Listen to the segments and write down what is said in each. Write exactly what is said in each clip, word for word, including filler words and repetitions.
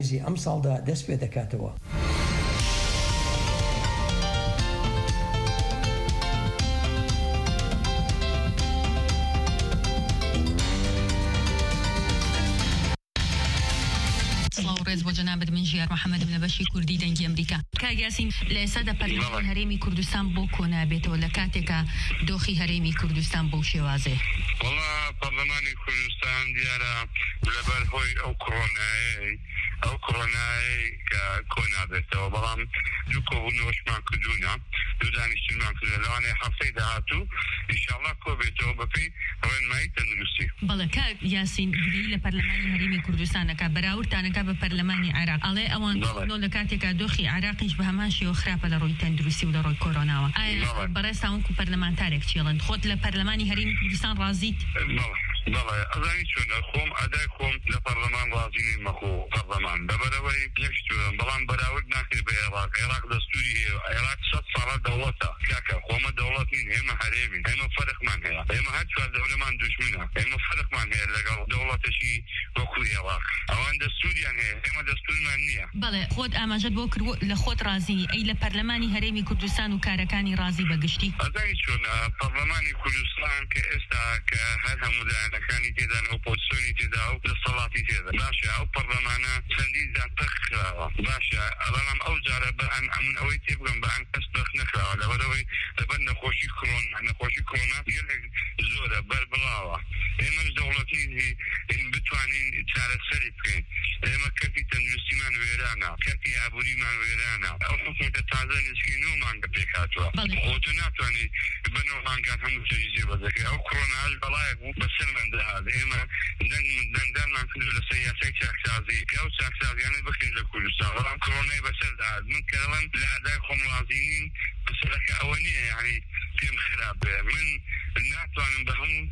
ئەم ساڵدا دەست پێ دەکاتەوە. ڕێز بۆ جەنابەت من ژیار محەممەد لە بەشی کوردی دەنگی ئەمریکا. کاک یاسین لە ئێستادا پەرلەمانی هەرێمی کوردستان بۆ کۆنابێتەوە لە کاتێکە دۆخی هەرێمی کوردستان بەو شێوازێ؟ وەڵا پەرلەمانی کوردستان دیارە لەبەر هۆی ئەو کۆڕۆنایی ئەو کۆڕۆنایی کە کۆنابێتەوە، بەڵام دوو کۆبوونەوەشمان کردوونە، دوو دانیشتنمان کردوونە لەوانەیە هەفتەی داهاتوو ئینشاڵڵا کۆبێتەوە بەپێی ڕێنمایی تەندروستی. بەڵێ کاک یاسین گرێی لە پەرلەمانی هەرێمی کوردستانەکە بەراوردتانەکە بە پەرلەمانی عێراق، ئەڵێ ئەوان لە کاتێکا دۆخی عێراقیش بە هەمان شێوە خراپە لە ڕۆی تەندروستی و لە ڕۆی کۆرۆناوە. ئایا بەڕێستان وەکو پەرلەمانتارێک چێڵن خۆت لە پەرلەمانی هەرێمی کوردستان ڕازیت؟ بەڵێ ئەزانی چۆنە خۆم ئەدای خۆم لە پەرلەمان ڕازی نیمە خۆ پەرلەمان لەبەرەوەی یەکشتووە، بەڵام بەراورد ناکرێت بە عێراق. عێراق دەستوری هەیە، عێراق سەد ساڵە دەوڵەتە کاکە، خۆمە دەوڵەت نین، ئێمە هەرێمین، ئێمە فەرقمان هەیە، ئێمە هەر چوار دەوڵەمان دوژمنە، ئێمە فەرقمان هەیە لەگەڵ دەوڵەتێکی وەکو عێراق. ئەوان دەستوریان هەیە، ئێمە دەستورمان نییە. بەڵێ خۆت ئاماژەت بۆ کرد لە خۆت ڕازی ئەی لە پەرلەمانی هەرێمی کوردستان و کارەکانی ڕازی بەگشتی؟ ئەزانی چۆنە پەرلەمانی کوردستان کە ئێستا کە هەر هەموو لایەنەکانی تێدان ئۆپۆزیسیۆنی تێدا و دەسەڵاتی تێدا باشە، ئەو پەرلەمانە چەندین جار تەق کراوە، باشە، بەڵام ئەو جارە بەئەن ئەمن ئەوەی تێ بگەم بەئەن کەس تەق نەکراوە لەبەرەوەی لەبەر نەخۆشی کۆرۆنا نەخۆشی کۆرۆنا گەلێک زۆرە بەربڵاوە. ئێمەش دەوڵەتی بتوانین چارەسەری بکەین. ئێمە کەرتی تەندروستیمان وێرانە، کەرتی ئابووریمان وێرانە، ئەو حکومەتە تازە نزیکەی نۆ مانگە پێکهاتووە، خۆتە ناتوانێت بە نۆ مانگان هەموو شتێکی جێبەجێ بکەی. ئەو کۆرۆناش بەڵایەک بوو بەسەرمان دەهات، ئێمە دەنگدانمان کردو لەسەر یاسای چاکسازی کە ئەو چاکسازیانە بخرێن لە کوردستان، بەڵام کۆرۆنای بەسەر دەهات. من کە دەڵێم لە ئەدای خۆم ڕازی نین، مەسەلەکە ئەوە نییە، یعنی پێم خراپە، من ناتوانم بە هەموو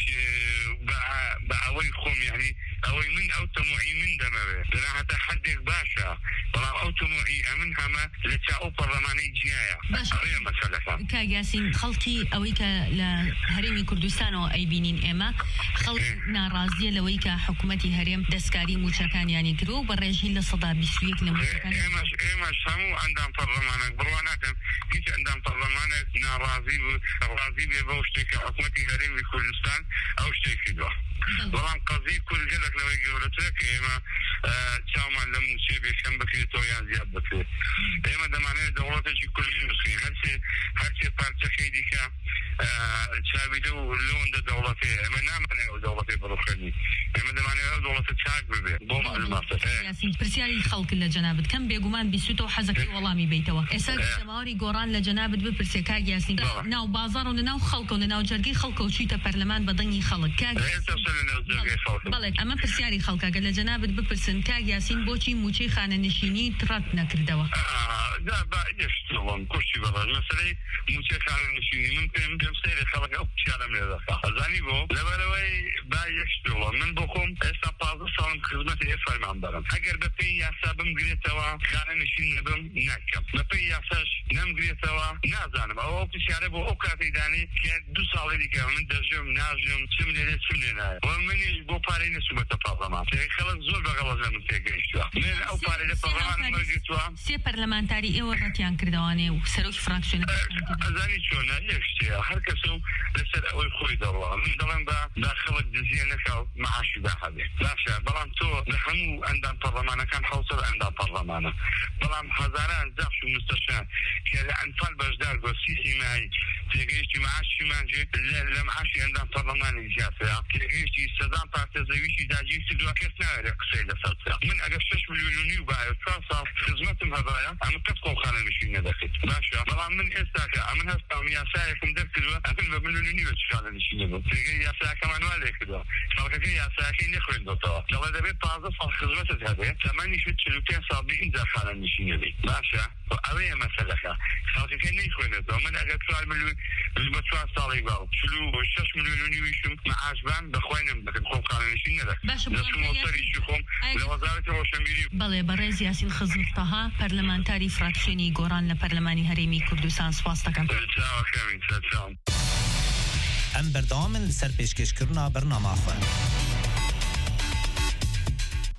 بە ئەوەی خۆم، یعنی ئەوەی من ئەو تەموعی من دەمەوێت لە هەتا حدێک باشە، بەڵام ئەو تەموعی ئەمن هەمە لە چاو پەرلەمانەی جیایە. ئەوەیە مەسەلەکە. کاک یاسین خەڵکی ئەوەی کە لە هەرێمی کوردستانەوە ئەیبینین ئێمە خەڵک ناڕازیە لەوەی کە حکوومەتی هەرێم دەستکاری موچەکانیانی کردو و بە ڕێژی لە سەدا بیست و یەک لە موچەکان. ئێمەش ئێمەش هەموو ئەندام پەرلەمانێک بڕوا ناکەم هیچ ئەندام پەرلەمانێک ناڕازی ڕازی بێ بەو شتێکە حکوومەتی هەرێمی کوردستان ئەو شتێک کردووە. بەڵام قەزی کورد گەلێک لەوەی گەورەترە کە ئێمە چاومان لە موچێ بێشەم بکرێتەوە یان زیاد بکرێت. ئێمە دەمانێت دەوڵەتێکی کوردی بسکەین، هەرچێ هەرچێ پارچەکەی دیکە چاویدە و لۆندە دەوڵەتەیە، ئێمە نامانێت ئەو دەوڵەتەی بڕوخێنی، ئێمە دەمانێت ئەو دەوڵەتە چاک ببێت. بۆ معلوماتە یاسین پرسیاری خەڵک لە جەنابەت کەم بێگومان بیستوتەوە حەزەکەی وەڵامی بیتەوە. ئێستا جەماوەری گۆڕان لە جەنابەت بپرسێ کاک یاسین ناو بازاڕ و لەناو خەڵکە و لەناو جەرگەی خەڵکە و چوویتە پەرلەمان بە دەنگی خەڵک. بەڵێ ئەمە پرسیاری خەڵکەگە لە جەنابەت بپرسن کاک یاسین بۆچی موچەی خانەنشینی ڕەت نەکردەوە؟ کوشتی بەڵێ مەسەلەی موچەی خانەنشینی من پێم پێم سەیری خەڵک ئەو پیشانەم لێ دەکات. ئەزانی بۆ لەبەرەوەی با یەکشتەوە من بۆ خۆم ئێستا پازدە ساڵم خزمەتی ئێ فەرمان بەرم، ئەگەر بە پێی یاسا بمگرێتەوە خانەنشین نەبم ناکەم، بە پێی یاساش نەمگرێتەوە نازانم. ئەوە پیشانە بۆ ئەو کاتەی دانی کە دوو ساڵی دیکە من دەژم ناژم چم لێرێ چم لێ نایە و منیش بۆ پارەی نەچوومەتە پەرلەمان. خەڵک زۆر بەغەڵەت لە من تێگەیشتووە، من ئەو پارەی لە پەرلەمان وەرگرتووە. سێ پەرلەمانتاری ئێوە ڕەتیان کردەوانێ و سەرۆکی فراکسیۆنە ئەزانی چۆنە یەک شتەیە هەر کەسە لەسەر ئەوەی خۆی دەڕوا. من دەڵێم بە دا خەڵک دزیە نەکاو مەعاشی داهەبێ باشە، بەڵام تۆ لە هەموو ئەندام پەرلەمانەکان حەوت ئەندام پەرلەمانە، بەڵام هەزاران زەخش و مستەشار کە لە ئەنفال بەشدار بۆ سیسی مای تێگەیشتی مەعاشیمانجێ لە مەعاشی ئەندام پەرلەمانی زیاترە، تێگەیشتی سەدان پارتە زەویشی داگیر کردووە، کەس ناوێت قسەی لەسەر بکات. من ئەگەر شەش ملیۆن و نیو باە چوار ساڵ خزمەتم هەبایە ئەمە کەس خۆ خانەنشین نەدەکەیت باشە، بەڵام من ئێستا کە ئەمن هەستام یاسایەکم دەرکردووە ئەمن بە ملیۆن و نیوە خانەنشین نەبوو، تێگەی یاساکەمان وا لێ کردووە، خەڵکەکەی یاساکەی نەخوێندەوە، دەڵێ دەبێت پازدە ساڵ خزمەتت هەبێت تەمەنیشت چل و پێنج ساڵ بی ئینجا خانەنشین نەبی باشە. ئەوەیە مەسەلەکە، خەڵکەکەی نەیخوێنێتەوە. من ئەگەر چوار ملیۆن بە چوار ساڵی باو چل و شەش ملیۆن و نیویشم مەعاشبان بەخۆینم دەکەم، خۆم خانەنشین نەدەکەم، دەچمەوە خۆم لە وەزارەتی ڕۆشنبیری. بەڵێ بەڕێز یاسین خزمەتەها پەرلەمانتاری فراکسیۆنی گۆڕان لە پەرلەمانی هەرێمی کوردستان سپاس دەکەم. ئەم بەردەوامن لەسەر پێشکەشکردنا بەرنامە خوێن.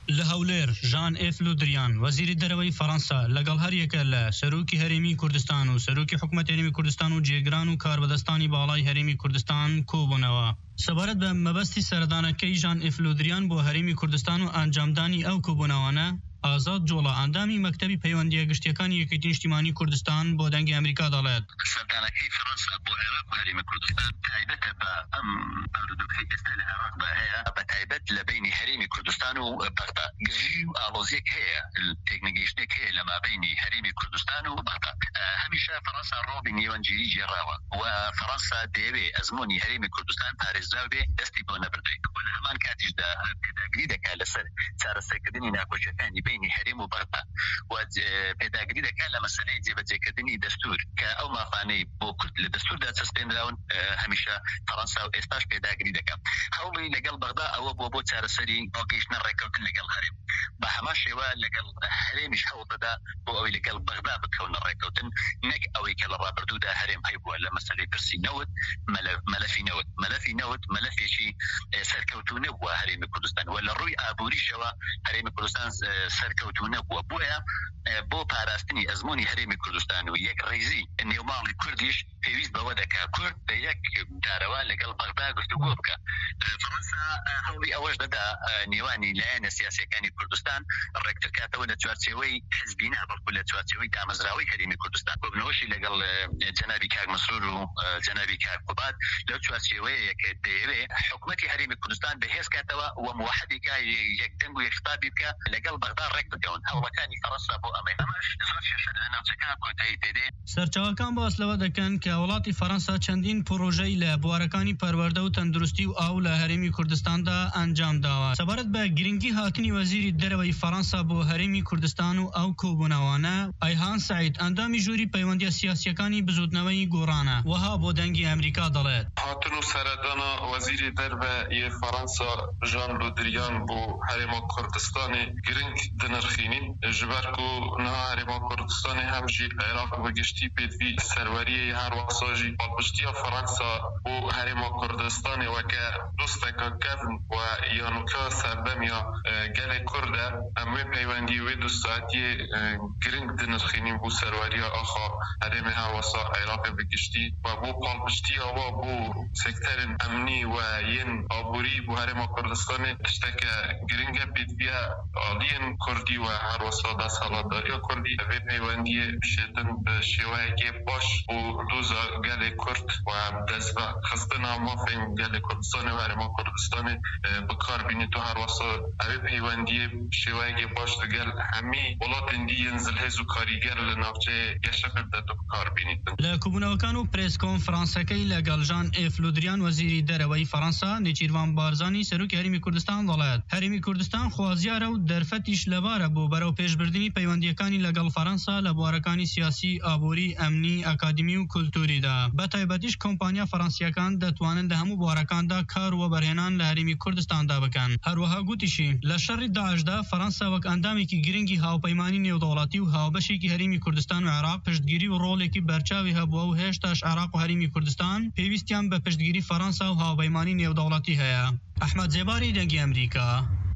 لهولير جان اف لودریان وزیر دروی فرانسا لەگەڵ هەریەکە لە سەرۆکی هەرێمی کوردستان و سەرۆکی حکوومەت هەرێمی کوردستان و جێگران و کاربەدەستانی باڵای هەرێمی کوردستان کۆبوونەوە. سەبارەت بە مەبەستی سەردانەکەی ژان ئێف لودریان بۆ هەرێمی کوردستان و ئەنجامدانی ئەو کۆبوونەوانە، ئازاد جۆڵە ئەندامی مەکتەبی پەیوەندیە گشتیەکانی یەکێتی نیشتیمانی کوردستان بۆ دەنگی ئەمریکا دەڵێت سەردانەکەی فەرەنسا بۆ عێراق و هەرێمی کوردستان تایبەتە بە ئەم بارودۆخی ئێستا لە عێراق بە هەیە، بە تایبەت لە بینی هەرێمی کوردستان و بەغدا گژی و ئاڵۆزیەک هەیە، تێکنەگەیشتێک هەیە لە مابینی هەرێمی کوردستان و بەغدا. هەمیشە فەرەنسا ڕۆڵی نێوەنجیری جێڕاوە و فەرەنسا دەیەوێت ئەزمموی هەرێمی کوردستان پارێزراو بێ، دەستی بۆ نەبردێت و لە هەمان کاتیشدا پێداگیری دەکات لەسەر چارەسەرکردنی ناکۆچەکانی بینی هەرێم و بەغدا و پێداگیری دەکات لە مەسەلەی جێبەجێکردنی دەستور کە ئەو مافانەی بۆ کورد لە دەستوردا چەسپێنراون. هەمیشە فەرەنسا و ئێستاش پێداگیری دەکات. هەوڵی لەگەڵ بەغدا ئەوە بۆ بۆ چارەسەری بۆ گەیشتنە ڕێکەوتن لەگەڵ هەرێم، بە هەمان شێوە لەگەڵ هەرێمیش هەوڵ دەدا بۆ ئەوەی لەگەڵ بەغدا بکەونە ڕێکەوتن، نەک ئەوەی کە لە ڕابردوودا هەرێم هەیبووە لە مەسەلەی پرسی نەوت مەلەفی نەوت مەلەفی نەوت مەلەفێکی سەرکەوتوونە بووە هەرێمی کوردستان و لە ڕووی ئابووریشەوە هەرێمی کوردستان سەرکەوتوونە بووە. بۆیە بۆ پاراستنی ئەزمموی هەرێمی کوردستان و یەک ڕێزی نێوماڵی کوردیش پێویست بەوە دەکات کورد بە یەک دارەوە لەگەڵ بەغدا گفتوگۆ بکە. فەرەنسا هەوڵی ئەوەش دەدا نێوانی لایەنە سیاسیەکانی کوردستان ڕێکترکاتەوە لە چوارچێوەی حزبی نابڕ لە چوارچێوەی دامەزراوەی هەرێمی کوردستان، بۆبنەوەشی لەگەڵ جەنابی کاک مەسرور و جەنابی کاک قوبات لەو چوارچێوەیە کە دەیەوێت حکوومەتی هەرێمی کوردستان بەهێز کاتەوە و موحدێکا یەک دەنگ و یەک خطابی بکە لەگەڵ بەغدا ڕێک بکەون. هەوڵەکانی فەرەنسا بۆ ئەمەی ئەمەش زۆر کێشە لە ناوچەکان کۆتایی تێدێ. سەرچاوەکان باس لەوە دەکەن کە وڵاتی فەرەنسا چەندین پرۆژەی لە بوارەکانی پەروەردە و تەندروستی و ئاو لە هەرێمی کوردستاندا ئەنجام داوە. سەبارەت بە گرنگی هاتنی وەزیری دەرەوەی فەرەنسا بۆ هەرێمی کوردستان و ئەو کۆبوونەوانە، ئەیهان سەعید ئەندامی ژووری پەیوەندیە سیاسیەکانی بزودنەوەی گۆڕانە وەها بۆ دەنگی ئەمریکا دەڵێت هاتن و سەردانا وەزیری دەربەیە فەرەنسا ژان لودریان بۆ هەرێما کوردستانی گرنگ دنرخینین جبر کو نه هەرێما کوردستانی هەمژی عێراق وەگشتی پێدوی سەروەریی هەروەساژی پاڵپشتیە فەرەنسا بۆ هەرێما کوردستانی وەکە دۆستێکە کەفن و یانوکە سەردەمیا گەلێ کوردە ئەمێ پەیوەندی وێ دوستاتی گرنگ دنرخینین بۆ سەروەریە ئاخا هەرێمی هەروەسا عێراق وەگشتی و بۆ پاڵپشتیەوە بۆ سێکتەرن ئەمنی و یەن ئابووری بۆ هەرێما کوردستانی تشتێکە گرنگە پێدویە ئاڵیەن کوردی و هەروەسا دەسەڵاتداریە کوردی ئەوێ پەیوەندیە بشێتن بە شێوەیەکی باش بۆ دۆزە گەلێ کورد و دەست بە خستنا مافین گەلێ کوردستانی و هەرێما کوردستانی بەکاربینێت و هەروەسا ئەوێ پەیوەندیە شێوەیەکی باش لەگەل هەمی وڵاتên دیەن زلهێز و کاریگەر لە ناوچەیە گەشە بدات و بەکاربینێتن. لە کۆبوونەوەکان و پرێس کۆنفرانسەکەی لەگەڵ ژان ئێف لودریان وەزیری دەرەوەی فەرەنسا، نێچیروان بارزانی سەرۆکی هەرێمی کوردستان دەڵێت هەرێمی کوردستان خوازیارە و دەرفەتیش لەبارە بۆ بەرەو پێشبردننی پەیوەندیەکانی لەگەڵ فەرەنسا لە بوارەکانی سیاسی، ئابووری، ئەمنی، ئەکادمی و کولتوریدا. بە تایبەتیش کۆمپانیا فەرەنسیەکان دەتوانن لە هەموو بوارەکاندا کار و بەرهێنان لە هەرێمی کوردستاندا بکەن. هەروەها گوتیشی لە شەڕی داعشدا فەرەنسا وەک ئەندامێکی گرنگی هاوپەیمانی نێودەوڵەتی و هاوبەشێکی هەرێمی کوردستان و عێراق پشتگیری و ڕۆڵێکی بەرچاوی هەبووە و هێشتاش عێراق و هەرێمی کوردستان پێویستیان بە پشتگیری فەرەنسا و هاوپەیمانی نێودەوڵەتی هەیە. ئەحمەد جێباری دەنگی ئەمریکا،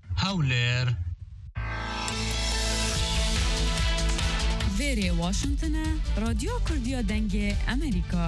هەولێر. وێرێ واشنگتنە رادیۆ کوردیا دەنگێ ئەمریکا.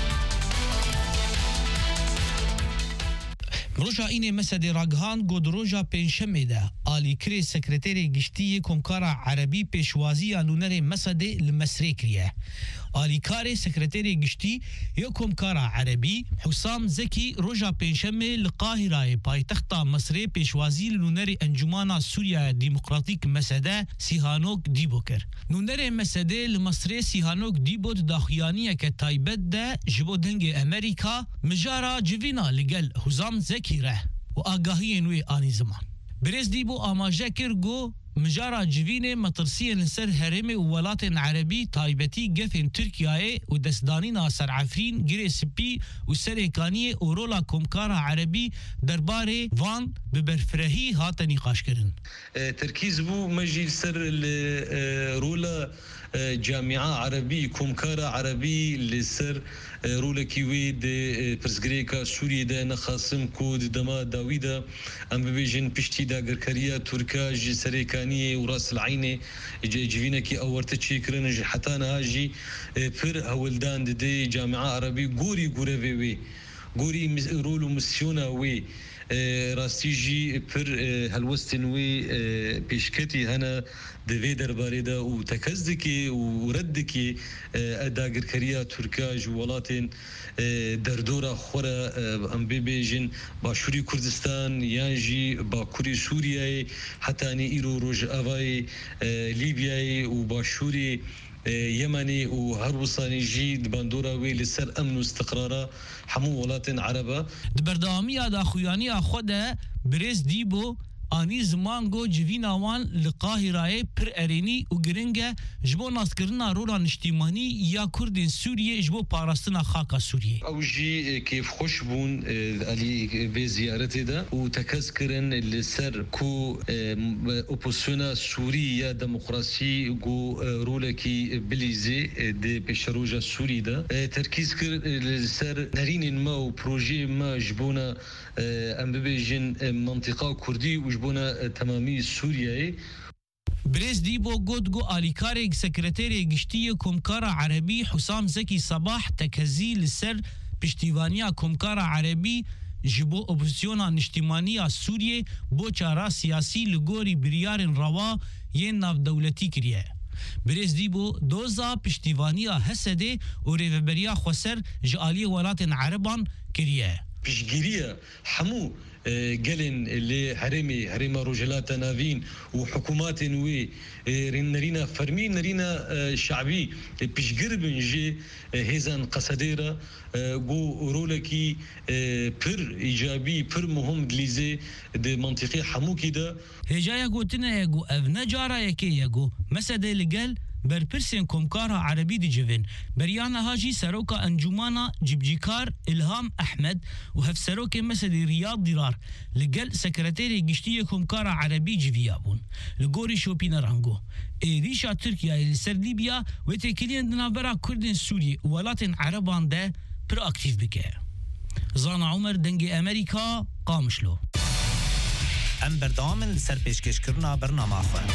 روژا اینê Mesedê ragihan got roja pênşemê de alîkirê sekreterê giştiyê Komkara Erebî pêşwaziya nûnerê Mesedê li Mesrê kiriye. Alîkarê sekreterê giştî ya Komkara Erebî Husam Zekî roja pênşemê li Qahirayê paytexta Mesrê pêşwazî li nûnerê Encumana Sûriya Demokratîk Mesede Sîhanok Dîbo kir. Nûnerê Mesedê li Mesrê Sîhanok Dîbo di daxuyaniyeke taybet de ji bo dengê Amerîka mijara civîna li gel Husam Zekî re û agahiyên wê anî ziman. Birêz Dîbo amaje kir got mijara civînê metirsiyên li ser herêmê û welatên Erebî taybetî gefên Tirkiyeyê û destdanîna Serefrîn, girê spî û serêkaniyê û rola Komkara Erebî derbarê van bi berfirehî hate nîqaşkirin. تركيز بو مجي سر رولا جامعه عربي كومكارا عربي لسر رولكي ويد برزغريكا سوريا دا نخاسم كود دما داويدا ام بيجن بشتي دا غركريا تركا جي سريكانيه وراس العينه جيفينا كي اورت تشيكرن حتى ناجي بر هولدان دي جامعه عربي غوري غوري غوري رولو مسيونا وي راستيجي بر هالوستن وي بيشكتي هنا دفي درباري دا وتكزدكي وردكي اداغر كريا تركا جوالاتين دردورا خورا ام بيجن باشوري كردستان يانجي باكوري سوريا حتى ني ايرو روج افاي ليبيا وباشوري يمني وهروساني جي باندورا وي لسر امن واستقرار حمو ولاتن عربه دبردامي دا خوياني اخوده بريز ديبو آنی زمان گو جوینا وان لقاهرای پر ارینی و گرنگه جبو ناسکرنا رولا نشتیمانی یا کردین سوریه جبو پاراستنا خاکا سوریه او جی کیف خوش بون علی به زیارتی دا و تکز کرن لسر کو اپوزیسیونا سوریه دموکراسی گو رولکی بلیزی ده پیشروجا سوری دا ترکیز کر لسر نرین ما و پروژه ما جبونا ام ببیجن منطقه کردی و جبونا تمامی سوریه بريز ديبو قد قو آليكاري سكرتيري قشتية كومكارا عربي حسام زكي صباح تكزي لسر بشتيوانيا كومكارا عربي جبو اوبوزيونا نشتيمانيا سوريا بو چارا سياسي لغوري بريار روا ين ناف دولتي كريه بريز ديبو دوزا بشتيوانيا هسده و ريفبريا خوسر جالي ولاتن عربان كريه بشجيريا حمو قلن اللي هرمي هرمي رجلات نافين وحكومات وي نرينا فرمي نرينا شعبي بيشقرب نجي هيزان قصديرة جو رولكي بر إيجابي بر مهم دليزي دي منطقي حمو كده هجايا قوتنا يقو أفنا جارا يكي يقو مسادة لقل برپرسین کومکارا عربی دی جوین بریانا هاجی سروکا انجمانا جبجیکار الهام احمد و هف سروک مسد ریاض دیرار لگل سکرتری گشتی کومکارا عربی جویابون لگوری شوپینا رانگو ایریشا ترکیا لسر لیبیا و تکلین دنابرا کردن سوری ولاتن عربان ده پر اکتیف بکه زانا عمر دنگ امریکا قامشلو ام بردامن لسر پیشکش کرنا برنامه خواه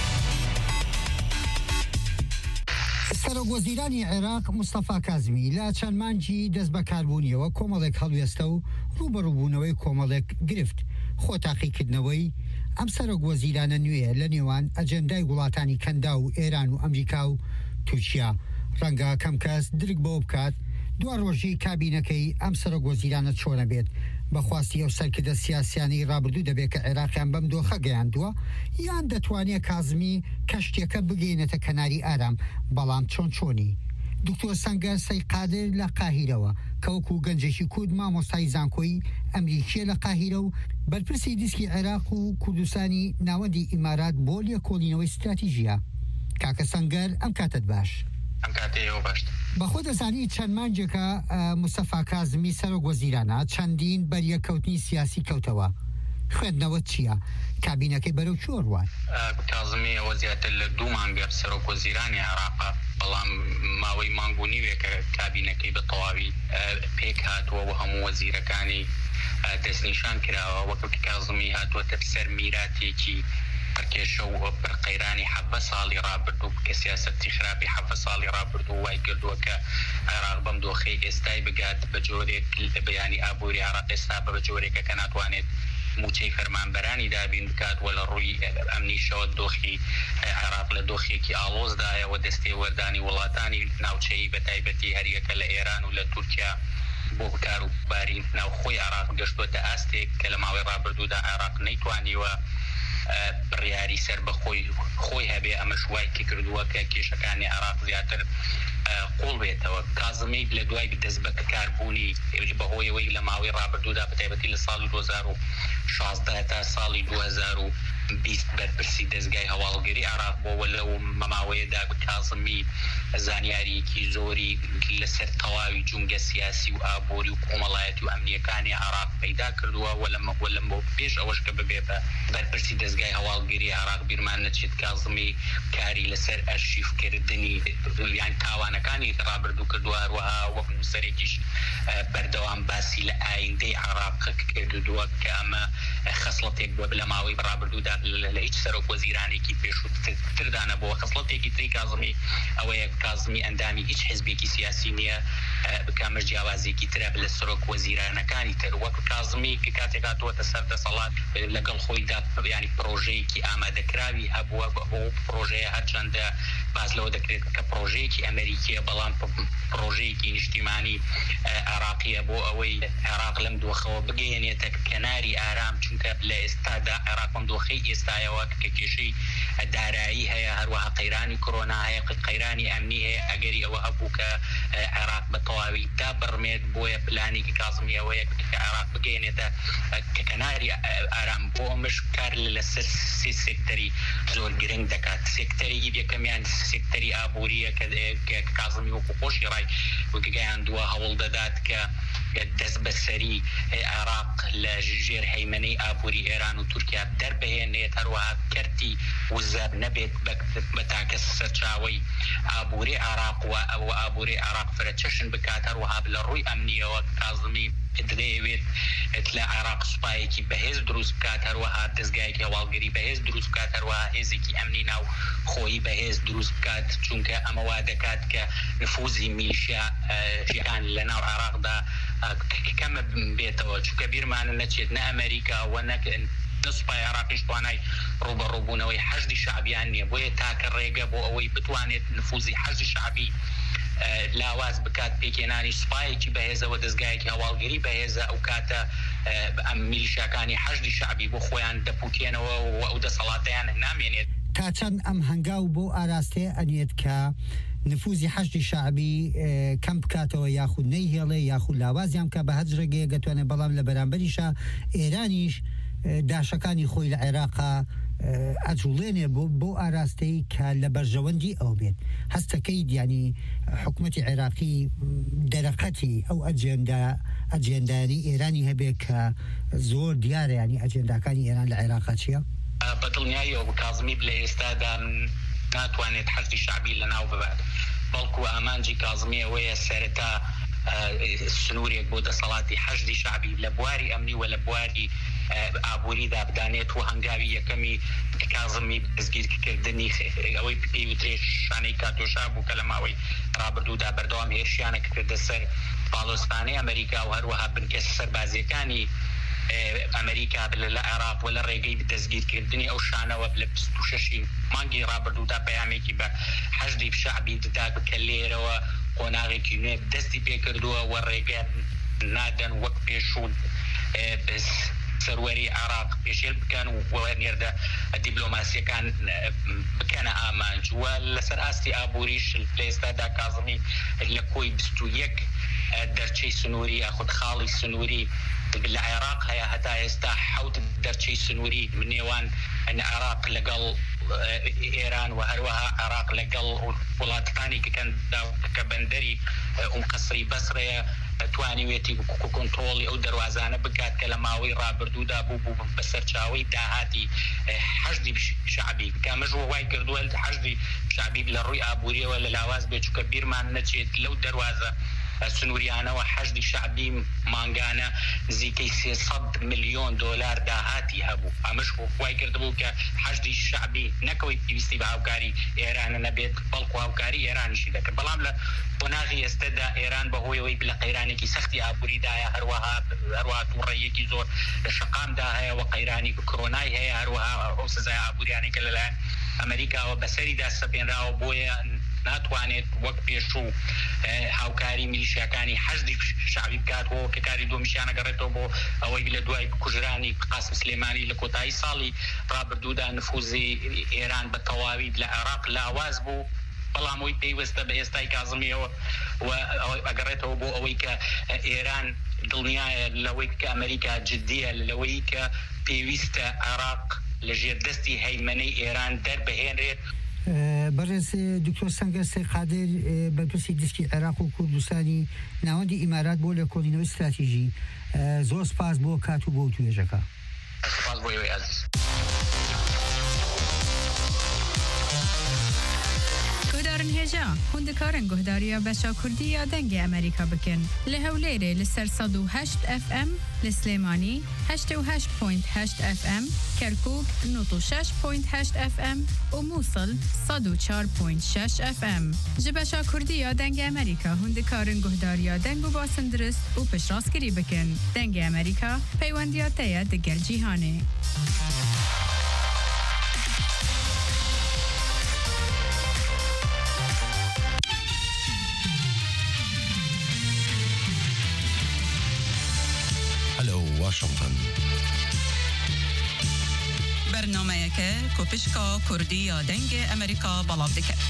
سەرۆکوەزیرانی عێراق مستەفا کازمی لە چەند مانجی دەست بەکاربوونیەوە کۆمەڵێک هەڵوێستە و ڕوبەڕووبوونەوەی کۆمەڵێک گرفت خۆتاقیکردنەوەی ئەم سەرۆکوەزیرانە نوێیە لە نێوان ئەجەندای وڵاتانی کەندا و ئێران و ئەمریکا و تورکیا ڕەنگە کەم کەس درک بەوە بکات دوا ڕۆژی کابینەکەی ئەم سەرۆکوەزیرانە چۆنە بێت بەخواستی ئەو سەرکردە سیاسیانی ڕابردوو دەبێت کە عێراقیان بەم دۆخە گەیاندووە یان دەتوانێت کازمی کەشتێکە بگەینێتە کەناری ئارام بەڵام چۆن چۆنی دکتۆر سەنگەر سەیقادر لە قاهیرەوە کە وەکو گەنجێکی کورد مامۆستای زانکۆیی ئەمریکیە لە قاهیرە و بەرپرسی دیسکی عێراق و کوردستانی ناوەندی ئیمارات بۆ لێکۆڵینەوەی استراتیژیە کاکە سەنگەر ئەم کاتت باش ئەم کاتەیەوە باش بەخۆ دەزانی چەند مانجێکە مستەفا کازمی سەرۆکوەزیرانە چەندین بەریەکەوتنی سیاسی کەوتەوە خوێندنەوە چییە؟ کابینەکەی بەرەو چۆ ڕوان؟ کازمی ئەوە زیاتر لە دوو مانگە سەرۆکوەزیرانی عێراقە بەڵام ماوەی مانگ و نیوێکە کابینەکەی بە تەواوی پێک هاتووە و هەموو وەزیرەکانی دەستنیشان کراوە وەکو کازمی هاتووەتە سەر میراتێکی پرکێشە و پرقەیرانی حەبە ساڵی ڕابردوو کە سیاسەتی خراپی حەبە ساڵی ڕابردوو وای کردووە کە عێراق بەم دۆخەی ئێستای بگات بە جۆرێک لە بەیانی ئابووری عێراق ئێستا بە جۆرێکە کە ناتوانێت موچەی فەرمانبەرانی دابین بکات وە لە ڕووی ئەمنیشەوە دۆخی عێراق لە دۆخێکی ئاڵۆزدایەوە دەستێ وەردانی وڵاتانی ناوچەیی بە تایبەتی هەریەکە لە ئێران و لە تورکیا بۆ بکار و باری ناوخۆی عێراق گەشتووەتە ئاستێک کە لە ماوەی ڕابردوودا عێراق نەیتوانیوە بڕیاری سەر بە خۆی خۆی هەبێ ئەمەش وای کردووە کە کێشەکانی عێراق زیاتر قوڵ بێتەوە کازمی لە دوای دەست بەکاربوونی بەهۆیەوەی لە ماوەی ڕابردوودا بەتایبەتی لە ساڵی دوو هەزار و شازدە تا ساڵی دوو هەزار و بیست بەرپرسی دەستگای هەواڵگەری عێراق بۆ لەو مەماوەیەدا کازمی زانیاریەکی زۆری لەسەر تەواوی جونگە سیاسی و ئابووری و کۆمەڵایەتی و ئەمنیەکانی عێراق پەیدا کردووە وەلەم بۆ پێش ئەوەش کە ببێ بە بەرپرسی دەستگای هەواڵگەری عێراق بیرمان نەچێت کازمی کاری لەسەر ئەرشیفکردنی یان تاوانەکانی ڕابردوو کردووە هەروەها وەک نووسەرێکیش بەردەوام باسی لە ئایندەی عێراق کردووە کە ئەمە خەسڵەتێک بووە لە ماوەی ڕابردوودا لە هیچ سەرۆک وەزیرانێکی پێشووتردانە بۆ خەسڵەتێکی تری کازمی ئەوەیە کازمی ئەندامی هیچ حزبێکی سیاسی نییە بکامە جیاوازێکی ترە لە سەرۆک وەزیرانەکانی تر وەک کازمی کە کاتێک هاتووەتە سەر دەسەڵات لەگەڵ خۆیدا ینی پرۆژەیەکی ئامادەکراوی هەبووە بۆ پرۆژەیە هەرچەندە باز لەوە دەکرێت کە پرۆژەیەکی ئەمریکیە بەڵام پرۆژەیەکی نیشتیمانی عێراقیە بۆ ئەوەی عێراق لەم دۆخەوە بگەیەنێتە کەناری ئارام چونکە لە ئێستادا عێراقم دۆخەی ئێستایەوە کە کێشەی دارایی هەیە هەروەها قەیرانی کۆرۆنا هەیە قەیرانی ئەمنی هەیە ئەگەری ئەوە هەبوو کە عێراق بە تەواوی دابڕمێت بۆیە پلانێکی کازمیەوەیە کە عێراق بگەیەنێتە کە کەناری ئارام بۆ ئەمەش کار لەسەر سێ سێکتەری زۆر گرنگ دەکات سێکتەری یەکەمیان سێکتەری ئابووریە کە کازمی وەکو خۆشی ڕای وەگەیاندووە هەوڵ دەدات کە دەست بەسەری عێراق لە ژێر هەیمەنەی ئابووری ئێران و تورکیا دەربهێنێت هەروەها کەرتی وزەر نەبێت بە تاکە سەرچاوەی ئابووری عێراق و ئەوە ئابووری عێراق فرەچەشن بکات هەروەها لە ڕووی ئەمنیەوە کازمی دەیەوێت لە عێراق سوپایەکی بەهێز دروست بکات هەروەها دەستگایەکی هەواڵگەری بەهێز دروست بکات هەروەها هێزێکی ئەمنی ناو خۆی بەهێز دروست بکات چونکە ئەمە وا دەکات کە نفوزی میلیشیا ژیان لە ناو عێراقدا کەمە بێتەوە چونکە بیرمانە نەچێت نە ئەمریکا و نەک سوپای عێراقیش توانای ڕوبەڕووبوونەوەی حەشدی شعبیان نییە بۆیە تاکە ڕێگە بۆ ئەوەی بتوانێت نفوزی حەشدی شعبی لاواز بکات پێکێنانی سوپایەکی بەهێزەوە دەستگایەکی هەواڵگەری بەهێزە ئەو کاتە ئەم میلیشیاکانی حەشدی شعبی بۆ خۆیان دەپوتێنەوە و ئەو دەسەڵاتیان نامێنێت تا چەند ئەم هەنگاو بۆ ئاراستەیە ئەنێت کە نفوزی حەشدی شعبی کەم بکاتەوە یاخود نەیهێڵێ یاخود لاوازیان کە بە هەج ڕێگەیە گەتوانێت بەڵام لە بەرامبەریشە ئێرانیش داشەکانی خۆی لە عێراقا ئەجوڵێنێ بۆ بۆ ئاراستەی کە لە بەرژەوەندی ئەو بێت هەستەکەی دیانی حکوومەتی عێراقی دەرەقەتی ئەو ئەجێندا ئەجێندانی ئێرانی هەبێت کە زۆر دیارە ینی ئەجێنداکانی ئێران لە عێراقا چییە؟ بەدڵنیاییەوە بە کازمی لە ئێستادا ناتوانێت حەشدی شعبی لەناو ببات بەڵکو ئامانجی کازمی ئەوەیە سەرەتا سنوورێک بۆ دەسەڵاتی حەشدی شعبی لە بواری ئەمنی و لە بواری ئابووریدا بدانێت و هەنگاوی یەکەمی کازمی دەستگیرکردنی ئەوەی پێوترێ شانەی کاتۆشا بوو کە لە ماوەی ڕابردوودا بەردەوام هێرشیانە کردە سەر باڵۆستانەی ئەمریکا و هەروەها بنکە سەربازیەکانی ئەمریکا لە عێراق و لە ڕێگەی دەستگیرکردنی ئەو شانەوە لە بیست و شەشی مانگی ڕابردوودا پەیامێکی بە حەشدی شعبی دەدا کە لێرەوە قۆناغێکی نوێ دەستی پێکردووە و ڕێگە نادەن وەک پێشوو سەروەری عێراق پێشێل بکەن و نێردە دیبلۆماسیەکان بکەنە ئامانج وە لەسەر ئاستی ئابووریش لە ئێستادا کازمی لە کۆی بیست و یەک دەرچەی سنووری یاخود خاڵی سنووری لە عێراق هەیە هەتا ئێستا حەوت دەرچەی سنووری نێوان عێراق لەگەڵ ئێران و هەروەها عێراق لەگەڵ وڵاتەکانی کە بەندەری ئەم قەسری بەسڕەیە توانیوێتی کۆنتڕۆڵی ئەو دەواازانە بکات کە لە ماوەی ڕابردوودا بوو بوو بەسەر چاوەی داهاتی حەشدی شعبی کامەژوە وای کردووە حەشدی شعبی لە ڕووی ئابووریەوە لە لاواز بێت چونکە بیرمان نەچێت لەو دەواازە سنووریانەوە حەشدی شعبی مانگانە نزیکەی سێسەد ملیۆن دۆلار داهاتی هەبوو ئەمەش وای کردبوو کە حەشدی شعبی نەکەوەی پێویستی بە هاوکاری ئێرانە نەبێت بەڵکو هاوکاری ئێرانیشی دەکرد بەڵام لە قۆناغی ئێستادا ئێران بەهۆیەوەی لە قەیرانێکی سەختی ئابووریدایە هەروەها هەروەها تووڕێیەکی زۆر لە شەقامدا هەیە و قەیرانی کۆرۆنای هەیە هەروەها ئەو سزای ئابووریانی کە لەلایەن ئەمریکاوە بەسەریدا سەپێنراوە بۆیە ناتوانێت وەک پێشوو هاوکاری میلیشیاکانی حەشدی شعبی بکاتەوە کە کاری دۆمیشیانە گەڕێتەوە بۆ ئەوەی لە دوای کوژرانی قاسم سلێمانی لە کۆتایی ساڵی ڕابردوودا نفوزی ئێران بە تەواوی لە عێراق لاواز بوو بەڵام ئەوی پێیوەستە بە ئێستای کازمیەوە و ئەگەڕێتەوە بۆ ئەوەی کە ئێران دڵنیایە لەوەی کە ئەمریکا جددیە لەوەی کە پێویستە عێراق لەژێر دەستی هەیمەنەی ئێران دەربهێنرێت. بەڕێز دکتۆر سەنگەستەی قادر بەرپرسی دیسکی عێراق و کوردستانی ناوەندی ئیمارات بۆ لە کۆڵینەوەی استراتیژی زۆر سپاس بۆ کات و بۆ توێژەکە. سپاس بۆ ئێوەی عەزیز. گۆدارن هێژا هوندکارن گۆداریە بەشا کوردی یا دەنگی ئەمریکا بکەن لە هەولێرێ لەسەر سەد و هەشت ئەف ئەم لە سلێمانی هەشتە و هەشت پۆینت هەشت ئەف ئەم کەرکووک نۆت و شەش پۆینت هەشت ئەف ئەم و مووسڵ سەد و چوار پۆینت شەش ئەف ئەم ji بەشا کوردی یا دەنگی ئەمریکا هوندکارن گۆداریە دەنگ و باسن درست و پشتڕاستکردی بکەن دەنگی ئەمریکا پەیوەندیاتەیە دەگەل جیهانێ. واشنطن برنامه‌ای که کوپشکا کردی یا دنگ امریکا بلاف دکت.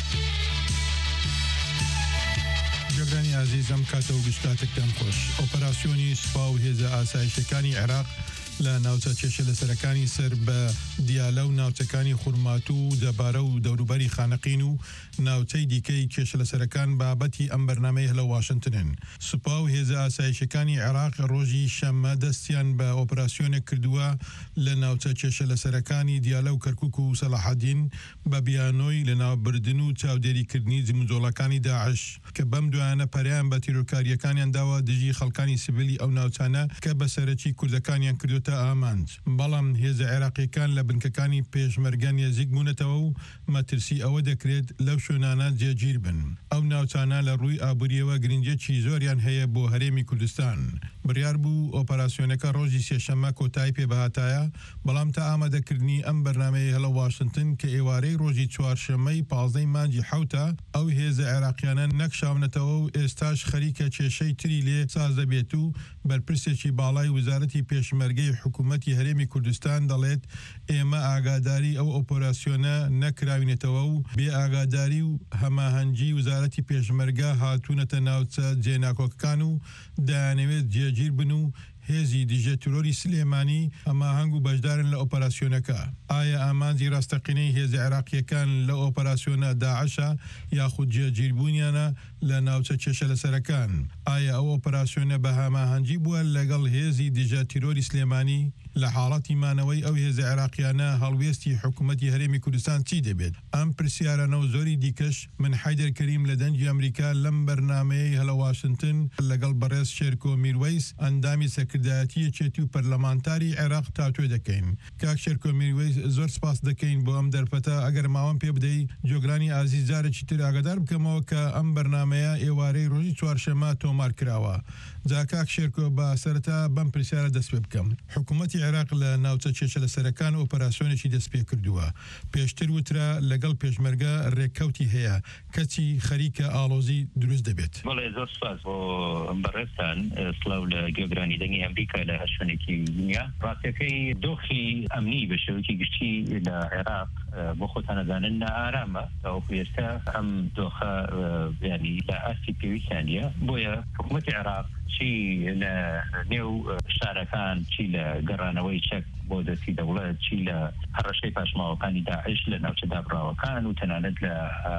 جگرانی عزیزم کاتو گشتاتک دم خوش. اپراسیونی سپاه و هێزە ئاسایشەکانی عێراق لە ناوچە چێشە لەسەرەکانی سەر بە دیالە و ناوچەکانی خورمات و دەبارە و دەوروبەری خانەقین و ناوچەی دیکەی کێشە لەسەرەکان بابەتی ئەم بەرنامەی لە واشنگتنن. سوپا و هێزە ئاسایشەکانی عێراق ڕۆژی شەممە دەستیان بە ئۆپراسیۆنێک کردووە لە ناوچە کێشە لەسەرەکانی دیالە و کەرکووک و سەلاحەدین بە بیانۆی لە ناوبردن و چاودێریکردنی جموجۆڵەکانی داعش کە بەم دوایانە پەریان بە تیرۆکاریەکانیان داوە دژی خەڵکانی سیڤیلی ئەو ناوچانە کە بەسەرەکی کوردەکانیان کردوتە ئامانج. بەڵام هێزە عێراقیەکان لە بنکەکانی پێشمەرگە نێزیک بوونەتەوە و مەترسی ئەوە دەکرێت لەو شوێنانە جێگیر بن. ئەو ناوچانە لە ڕووی ئابووریەوە گرنگێکی زۆریان هەیە بۆ هەرێمی کوردستان. بڕیار بوو ئۆپەراسیۆنەکە ڕۆژی سێشەممە کۆتایی پێبهاتایە، بەڵام تا ئامادەکردنی ئەم بەرنامەیە هەڵە واشنگتن کە ئێوارەی ڕۆژی چوارشەممەی پازدەی مانجی حوتە ئەو هێزە عێراقیانە نەکشاونەتەوە و ئێستاش خەریکە کێشەی تری لێ ساز دەبێت و بەرپرسێکی باڵای وزارەتی پێشمەرگەی حکوومەتی هەرێمی کوردستان دەڵێت ئێمە ئاگاداری ئەو ئۆپۆراسیۆنە نەکراوینێتەوە و بێ ئاگاداری و هەماهەنگی وزارەتی پێشمەرگە هاتوونەتە ناوچە جێناکۆکەکان و دایانەوێت جێگیر بن و هێزی دیژە ترۆری سلێمانی ئەماهەنگ و بەشدارن لە ئۆپەراسیۆنەکە. ئایا ئامانجی ڕاستەقینەی هێزە عێراقیەکان لە ئۆپەراسیۆنە داعشە یاخود جێگیربوونیانە لە ناوچە کێشە لەسەرەکان؟ ئایا ئەو ئۆپەراسیۆنە بە هەماهەنگی بووە لەگەڵ هێزی دیژە تیرۆری سلێمانی؟ لە حاڵەتی مانەوەی ئەو هێزە عێراقیانە هەڵوێستی حکوومەتی هەرێمی کوردستان چی دەبێت؟ ئەم پرسیارانە و زۆری دیکەش من حیدەر کەریم لە دەنگی ئەمریکا لەم بەرنامەیەی هەلە واشنگتن لەگەڵ بەڕێز شێرکۆ میروەیس ئەندامی سەرکردایەتیەکێتی و پەرلەمانتاری عێراق تاتوێ دەکەین. کاک شێرکۆ میروەیس زۆر سپاس دەکەین بۆ ئەم دەرفەتە. ئەگەر ماوەم پێ بدەی جۆگرانی ئازیز جارێکی تر ئاگادار بکەمەوە کە ئەم بەرنامەیە ئێوارەی ڕۆژی چوارشەممە تۆمار کراوە. جا کاک شێرکۆ بە سەرەتا بەم پرسیارە دەست پێ بکەم. حکوومەتی عێراق لە ناوچە کێشە لەسەرەکان ئۆپەراسیۆنێکی دەست پێ کردووە. پێشتر وترا لەگەڵ پێشمەرگە ڕێککەوتی هەیە، کەچی خەریکە ئاڵۆزی دروست دەبێت. بەڵێ زۆر سپاس بۆ بەڕێستان سڵاو لە گوێگرانی دەنگی ئەمریکا لە هەر شوێنێکی دنیا. ڕاستیەکەی دۆخی ئەمنی بە شێوەیەکی گشتی لە عێراق بۆ خۆتان نەزانن نائارامە تاوەکو ئێستا ئەم دۆخە ینی لە ئاستی پێویستیانە. بۆیە حکوومەتی عێراق چی لە نێو شارەکان، چی لە گەڕانەوەی چەک بۆ دەستی دەوڵەت، چی لە هەڕەشەی پاشماوەکانی داعش لە ناوچە دابڕاوەکان و تەنانەت لە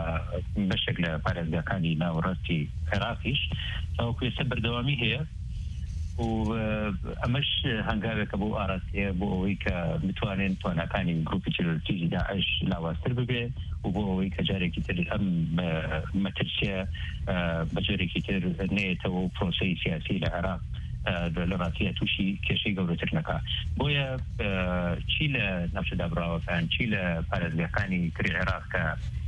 بەشێک لە پارێزگاکانی ناوەڕاستی عێراقیش تاوەکو ئێستا بەردەوامی هەیە و ئەمەش هەنگاوێکە بۆ ئاراستەیە بۆ ئەوەی کە بتوانێن توانەکانی گروپی تیرۆریستی داعش لاوازتر ببێ و بۆ ئەوەی کە جارێکی تر ئەم مەترسیە بە جۆرێکی تر نێتەوە و پرۆسەی سیاسی لە عێراق لە ڕاستیە تووشی کێشەی گەورەتر نەکا. بۆیە چی لە ناوچە دابڕاوەکان، چی لە پارێزگاکانی تری عێراق کە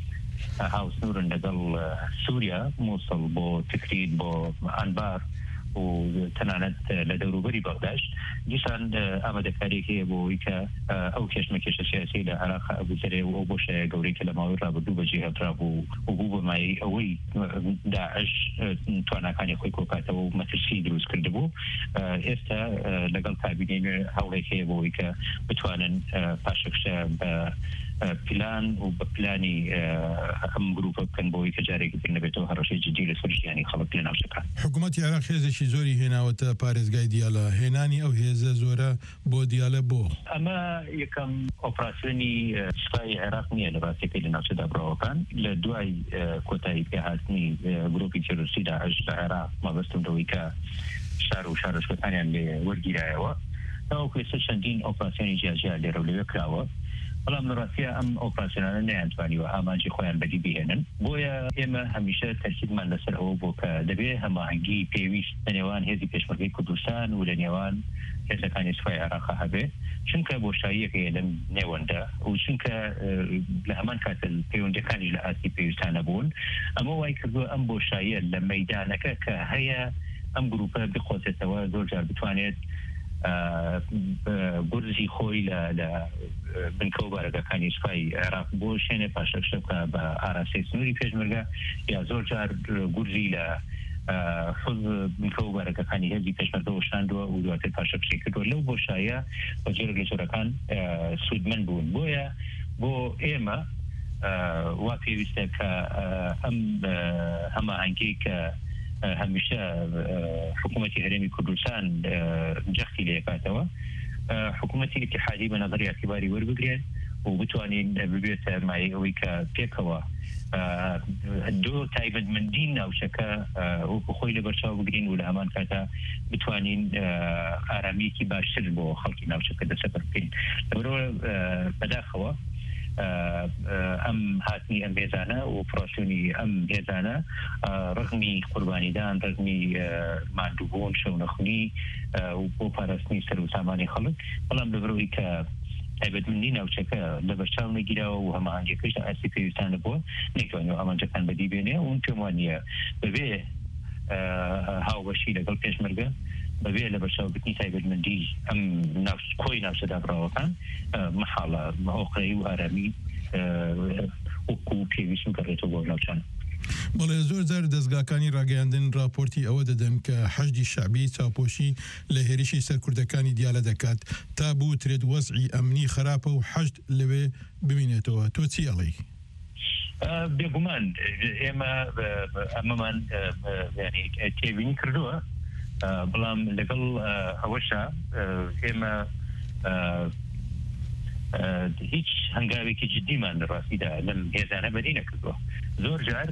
هاوسنورن لەگەڵ سووریا، مووسڵ بۆ تکرین بۆ ئەنبار و تەنانەت لە دەوروبەری بەغداد دیسان ئامادەکاریەک هەیە بۆ ئەوەی کە ئەو کێشمە کێشە سیاسی لە عێراق ئەبوسەرێ و ئەو بۆشایە گەورەی کە لە ماوەی ڕابردوو بەجێ هەڵدرا بوو و بوو بە مایەی ئەوەی داعش تواناکانی خۆی کۆکاتەوە و مەترسی دروست کردبوو. ئێستا لەگەڵ کابینەی هەوڵێک هەیە بۆ ئەوەی کە بتوانن پاشەکشە بە پلان و بپلانی ام گروپ کن بوی تجاری که نبیتو هرشی جدی لسرش یعنی خلق لنا وشکا حکومت عراق هێزێکی زۆری هێناوەتە پارێزگای دیالە هێنانی ئەو هێزە زۆرە بۆ دیالە بۆ ئەمە یەکەم ئۆپراسیۆنی سوپای عێراق نییە لە ڕاستیەکەی لە ناوچەدا بڕاوەکان لە دوای کۆتایی پێهاتنی گروپی تێرۆریستی داعش لە عێراق مەبەستم لەوەی کە شار و شارۆچکەکانیان لێ وەرگیرایەوە تاوەکو ئێستا چەندین ئۆپراسیۆنی جیاجیا لێرە و لەوێ کراوە بەڵام لە ڕاستیە ئەم ئۆپراسیۆنانە نەیانتوانیوە ئامانجی خۆیان بەدی بهێنن بۆیە ئێمە هەمیشە تەرکیزمان لەسەر ئەوە بۆ کە دەبێت هەماهەنگی پێویست لە نێوان هێزی پێشمەرگەی کوردستان و لە نێوان هێزەکانی سوپای عێراق هەبێ چونکە بۆشاییەکەیە لەم نێوەندە و چونکە لە هەمان کاتە پەیوەندیەکانیش لە ئاستی پێویستانە بوون ئەمە وای کردووە ئەم بۆشاییە لە مەیدانەکە کە هەیە ئەم گروپە بخۆزێتەوە زۆر جار بتوانێت گورزی خۆی لە بنکە و بارەکەکانی سوپای عێراق بۆ شوێنێ پاشەکشە بکە بە ئاراستەی سنووری پێشمەرگە یا زۆر جار گورزی لە حوز بنکە و بارەکەکانی هێزی پێشمەرگە وشاندووە و دواتر پاشەکشەی کردووە لەو بۆشایە بە جۆرێک لە جۆرەکان سوودمەند بوون بۆیە بۆ ئێمە وا پێویستە کە ئەم هەماهەنگی کە هەمیشە حکوومەتی هەرێمی کوردستان جەختی لێ کاتەوە حکوومەتی اتحادی بە نظری اعتباری وەربگرێت و بتوانین ببێتە مایە ئەوەی کە پێکەوە دۆ تایبەتمەندی ناوچەکە وەکو خۆی لە بەرچاو بگرین و لە هەمان کاتە بتوانین ئارامیەکی باشتر بۆ خەڵکی ناوچەکە دەسەبەر بکەین لەبەرەوە بەداخەوە ئەم هاتنی ئەم هێزانە و ئۆپراسیۆنی ئەم هێزانە ڕغمی قوربانیدان ڕغمی ماندووبوون شەونەخونی و بۆ پاراستنی سەر و سامانی خەڵک بەڵام لەبەرەوەی کە تایبەتمەندی ناوچەکە لە بەرچاو نەگیراوە و هەماهەنگیەکەش لە ئاستی پێویستانە بووە نەیتوانیوە ئامانجەکان بەدی بێنێ و پێمان نییە بەبێ هاوبەشی لەگەڵ پێشمەرگە بەبێ لە بەرچاوبردنی تایبەتمەندی ئەم کۆی ناوچەدا بڕاوەکان مەحاڵە هۆقرەی و ئارامی وەکو پێویست بگەڕێتەوە بۆ ناوچانە بەڵێ زۆر جار دەستگاکانی ڕاگەیاندن راپۆرتی ئەوە دەدەن کە حەشدی شەعبی چاوپۆشی لە هێرشی سەرکوردەکانی دیالە دەکات تا بوترێت وەزعی ئەمنی خراپە و حەشد لەوێ ببینێتەوە تۆ چی ئەڵێی؟ بێگومان ئێمە ئەمەمان تێبینی کردووە بەڵام لەگەڵ ئەوەشە ئێمە هیچ هەنگاوێکی جدیمان لە ڕاستیدا لەم هێزانە بەدی نەکردووە زۆر جار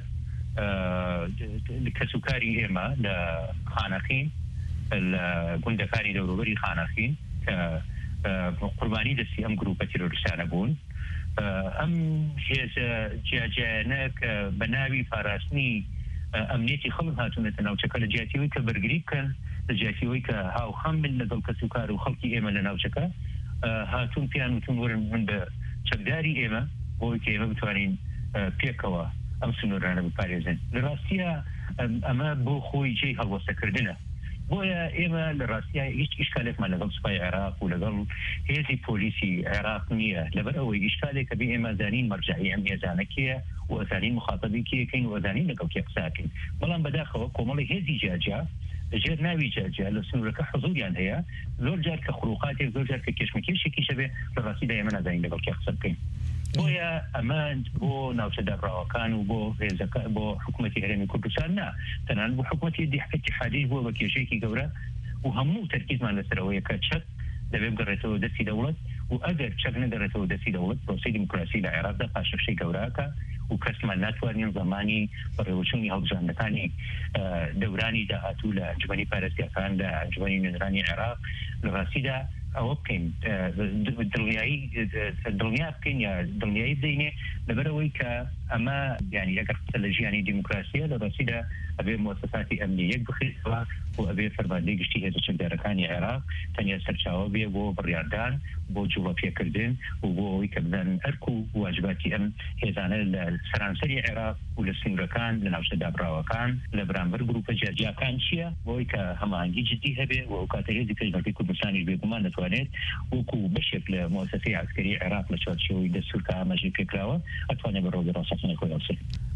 کەسوکاری ئێمە لە خانەخین لە گوندەکانی دەوروبەری خانەخین کە قوربانی دەستی ئەم گروپە تیرۆریستانە بوون ئەم هێزە جیاجیانە کە بە ناوی پاراستنی ئەمنیەتی خەڵک هاتوونەتە ناوچەکە لە جیاتیەوەی کە بەرگری بکەن لە جیاتیەوەی کە هاوخەم بن لەگەڵ کەسوکار و خەڵکی ئێمە لە ناوچەکە هاتوون پیان وتون وەرن من بە چەکداری ئێمە بۆی کە ئێمە بتوانین پێکەوە ئەم سنوورانە بپارێزن لە ڕاستیە ئەمە بۆ خۆی جێی هەڵوەستەکردنە بۆیە ئێمە لە ڕاستیە هیچ ئیشکالێکمان لەگەڵ سوپای عێراق و لەگەڵ هێزی پۆلیسی عێراق نییە لەبەر ئەوەی ئیشکالێکە بێ ئێمە زانین مەرجعی ئەم هێزانە کێیە و ئەزانین مخاطبی کێیەکەین و ئەزانین لەگەڵ کێ قساکەین بەڵام بەداخەوە کۆمەڵی هێزی جیاجیا لەژێر ناوی جیاجیا لە سنوورەکە حضوریان هەیە زۆر جار کە خروقاتێک زۆر جار کە کێشمەکێشێکی شەبێ لە ڕاستیدا ئێمە نازانین لەگەڵ کێ قسە بکەین بۆیە ئەمان بۆ ناوچەداڕاوەکان و بۆ هێزەکە بۆ حکوومەتی هەرێمی کوردستان نا تەنانەت بۆ حکوومەتی اتحادیش بووە بە کێشەیەکی گەورە و هەموو تەرکیزمان لەسەرەوەیە کە چەک دەبێ بگەڕێتەوە دەستی دەوڵەت و ئەگەر چەک نەگەڕێتەوە دەستی دەوڵەت پرۆسەی دیموکراسی لە عێراقدا پاشەکشەی گەورەکە و کەسمان ناتوانین زمانی بەڕێوەچوونی هەڵبژاردنەکانی دەورانی داهاتوو لە ئەنجومەنی پارێزگاکان لە ئەنجومەنی نوێنەرانی عێراق لە ڕاستیدا ئەوە بکەین دڵنیایی دڵنیا بکەین یا دڵنیایی بدەینێ لەبەرەوەی کە ئەمە یعنی ئەگەر قسە لە ژیانی دیموکراسیە لە ڕاستیدا ئەبێ مؤسساتی ئەمنی یەک بخێتەوە و ئەبێ فەرماندەی گشتی هێزە چەکدارەکانی عێراق تەنیا سەرچاوە بێ بۆ بڕیاردان بۆ جوڵە پێکردن و بۆ ئەوەی کە بدەن ئەرک و واجباتی ئەم هێزانە لە سەرانسەری عێراق و لە سنوورەکان لە ناوچە دابراوەکان لە بەرامبەر گروپە جیاجیاکان چییە بۆی کە هەماهەنگی جدی هەبێ و ئەو کاتە هێزی پێشمەرگەی کوردستانیش بێگومان دەتوانێت وەکو بەشێک لە مؤسسەی عسکەری عێراق لە چوارچێوەی دەستور کە ئاماژەی پێکراوە ئەتوانێت بە ڕۆژی ڕاستەقینە خۆی هەڵسێت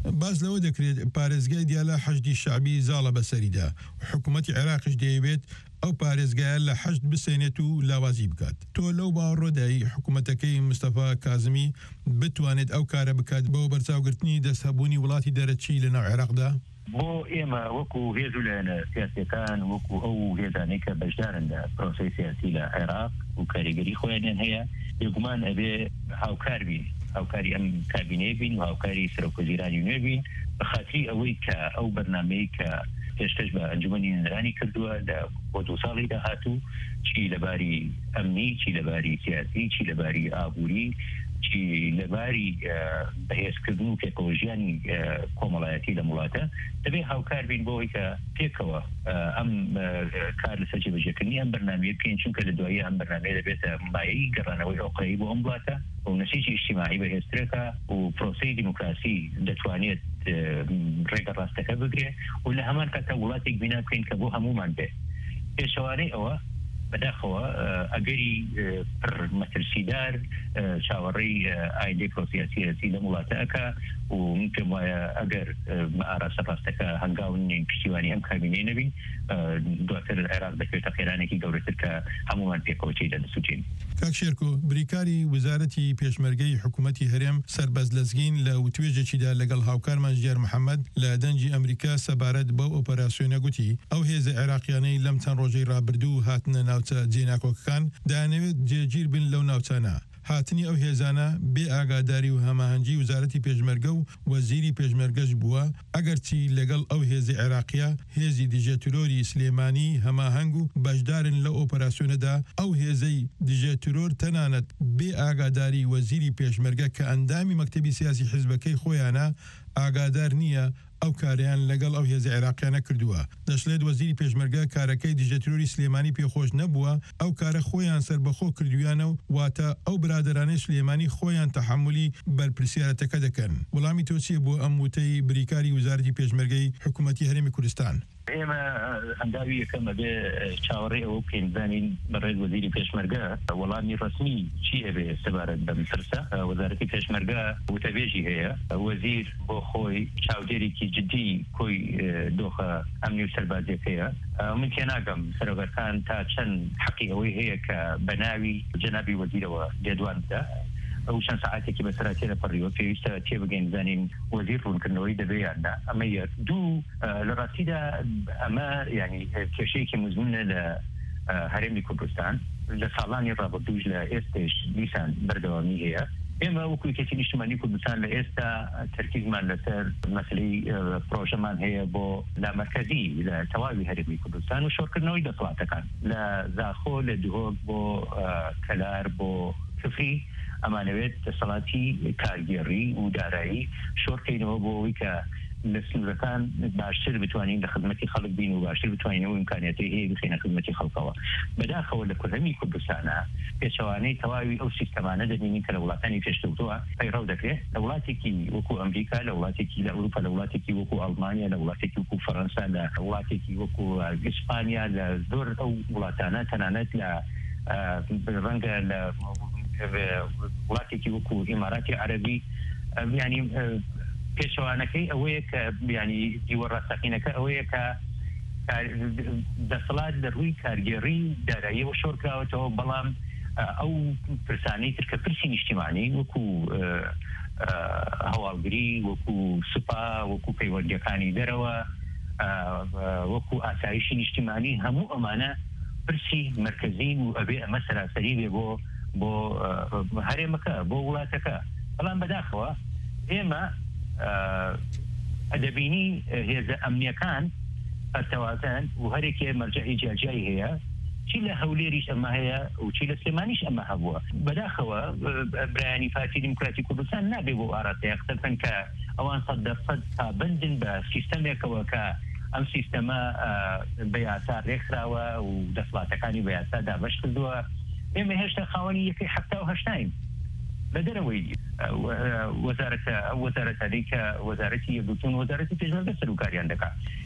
باز لەوە دەکرێت پارێزگای دیالە حەشدی شعبی زاڵە بەسەریدا حکوومەتی عێراقیش دەیەوێت ئەو پارێزگایە لە حەشت بسێنێت و لاوازی بکات. تۆ لەو باوەڕۆدایی حکوومەتەکەی مستەفا کازمی بتوانێت ئەو کارە بکات بەوە بەرچاوگرتنی دەستهەبوونی وڵاتی دەرەچی لەناو عێراقدا؟ بۆ ئێمە وەکو هێز و لایەنە سیاسیەکان وەکو ئەو هێزانەی کە بەشدارن لە پرۆسەی سیاسی لە عێراق و کاریگەری خۆیانیان هەیە بێگومان ئەبێ هاوکار بین هاوکاری ئەم کابینەیە بین و هاوکاری سەرۆکوەزیرانی نوێ بین بە خاتری ئەوەی کە ئەو بەرنامەی کە پێشکەش بە ئەنجومەنی نوێنەرانی کردووە لە بۆ دوو ساڵی داهاتوو چی لەباری ئەمنی چی لەباری سیاسی چی لەباری ئابووری چی لەباری بەهێزکردن و تێکۆژیانی کۆمەڵایەتی لە وڵاتە دەبێ هاوکار بین بۆەوەی کە پێکەوە ئەم کار لەسەر جێبەجێکردنی ئەم بەرنامەیە بکەین چونکە لە دوایی ئەم بەرنامەیە دەبێتە مایەی گەڕانەوەی ئۆقەیی بۆ ئەم وڵاتە و نسیجی اجتماعی بەهێزترەکە و پرۆسەی دیموکراسی دەتوانێت ڕێگە ڕاستەکە بگرێ و لە هەمان کاتە وڵاتێک بینا بکەین کە بۆ هەمومان بێ پێشەوانەی ئەوە بەداخەوە ئەگەری پڕ مەترسیدار چاوەڕێی ئایندەی پرۆسیاسی لە وڵاتەکە و من پێم وایە ئەگەر ئاراستە ڕاستەکە هەنگاوی پشتیوانی ئەم کابینەی نەبین دواتر عێراق دەکەوێتە خێرانێکی گەورەتر کە هەمومان پێکەوە چی دەسووتین. کاک شێرکۆ بریکاری وزارەتی پێشمەرگەی حکوومەتی هەرێم سەربەز لەزگین لە وتوێژێکیدا لەگەڵ هاوکارمان ژیار محەممەد لە دەنجی ئەمریکا سەبارەت بەو ئۆپەراسیۆنە گوتی ئەو هێزە عێراقیانەی لەم چەند ڕۆژەی ڕابردوو هاتنە ناوچە جێناکۆکەکان دەیانەوێت جێگیر بن لەو ناوچانە. هاتنی ئەو هێزانە بێ ئاگاداری و هەماهەنگی وزارەتی پێشمەرگە و وەزیری پێشمەرگەش بووە ئەگەرچی لەگەڵ ئەو هێزی عێراقیە هێزی دیژەترۆری سلێمانی هەماهەنگ و بەشدارن لە ئۆپەراسیۆنەدا ئەو هێزەی دیژەترۆر تەنانەت بێ ئاگاداری وەزیری پێشمەرگە کە ئەندامی مەکتەبی سیاسی حیزبەکەی خۆیانە ئاگادار نییە ئەو کاریان لەگەڵ ئەو هێزە عێراقیانە کردووە. دەشلێت وەزیری پێشمەرگە کارەکەی دیژەترۆری سلێمانی پێخۆش نەبووە ئەو کارە خۆیان سربەخۆ کردویانە و واتە ئەو برادرانەی سلێمانی خۆیان تەحملی بەرپرسیارەتەکە دەکەن. وەڵامی تۆ چییە بۆ ئەم وتەی بریکاری وزارەتی پێشمەرگەی حکوومەتی هەرێمی کوردستان؟ ئێمە هەنگاوی یەکەم ئەبێ چاوەڕێ ئەوە بکەین بزانین بەڕێز وەزیری پێشمەرگە وەڵامی ڕسمی چی ئەبێ سەبارەت بەم پرسە. وەزارەتی پێشمەرگە وتەبێژی هەیە وەزیر بۆ خۆی چاودێرێکی جدی کۆی دۆخە ئەمنی و سەربازیەکەیە. من تێناگەم سەرۆکەکان تا چەند حەقی ئەوەی هەیە کە بە ناوی جەنابی وەزیرەوە دێدواندا ئەو چەند ساعاتێکی بەسەراتی لەپەڕیوە پێویستە تێبگەین بزانین وەزیر ڕوونکردنەوەی دەبێیاندا ئەمە یەک. دوو لە ڕاستیدا ئەمە ینی کێشەیەکی مزمونە لە هەرێمی کوردستان لە ساڵانی ڕابردووش لە ئێستش دیسان بەردەوامی هەیە. ئێمە وەکو یەکێتی نیشتیمانی کوردستان لە ئێستا تەرکیزمان لەسەر مەسلەی پرۆژەمان هەیە بۆ لامەرکەزی لە تەواوی هەرێمی کوردستان و شۆڕکردنەوەی دەسەڵاتەکان لە زاخۆ لە دوهۆک بۆ کەلار بۆ کفری ئەمانەوێت دەسەڵاتی کارگێڕی و دارایی شۆڕکەینەوە بۆ ئەوەی کە لە سنوورەکان باشتر بتوانین لە خزمەتی خەڵک بین و باشتر بتوانینەوە ئیمکانیەتی هەیە بخینە خزمەتی خەڵکەوە. بەداخەوە لە کوردهەمی کوردستانە پێچەوانەی تەواوی ئەو سیستەمانە دەبینین کە لە وڵاتانی پێشکەوتووە پەیڕەو دەکرێت لە وڵاتێکی وەکو ئەمریکا لە وڵاتێکی لە ئەوروپا لە وڵاتێکی وەکو ئەڵمانیا لە وڵاتێکی وەکو فەڕەنسا لە وڵاتێکی وەکو ئیسپانیا لە زۆر ئەو وڵاتانە تەنانەت لە ڕەنگە لە وڵاتێکی وەکو ئیماراتی عەرەبی ینی پێشەوانەکەی ئەوەیە کە ینی دیوە ڕاستەقینەکە ئەوەیە کە دەسەڵات لە ڕووی کارگێڕی داراییەوە شۆڕکراوەتەوە بەڵام ئەو پرسانەی ترکە پرسی نیشتیمانی وەکو هەواڵگری وەکو سوپا وەکو پەیوەندیەکانی دەرەوە وەکو ئاسایشی نیشتیمانی هەموو ئەمانە پرسی مرکزین و ئەبێ ئەمە سەراسەری بێ بۆ بۆ هەرێمەکە بۆ وڵاتەکە. بەڵام بەداخەوە ئێمە ئەدەبینی هێزە ئەمنیەکان ئەتەواتەن و هەرێکێ مەرجەعی جیاجایی هەیە چی لە هەولێریش ئەمە هەیە و چی لە سلێمانیش ئەمە هەبووە. بەداخەوە برایانی پارتی دیموکراتی کوردستان نابێ بۆ ئاراستەیە قسەکەن کە ئەوان سەد دەرسەد پابەندن بە سیستەمێکەوە کە ئەم سیستەمە بە یاسا ڕێکخراوە و دەسەڵاتەکانی بە یاسا دابەش کردووە. ئێمە هێشتا خاوەنی یەکەی حەفتا و هەشتاین لە دەرەوەی وەزارەتە وەزارەتەی کە وەزارەتی یەکگرتوون وەزارەتی پێشمەرگە سەرۆکاریان دەکات.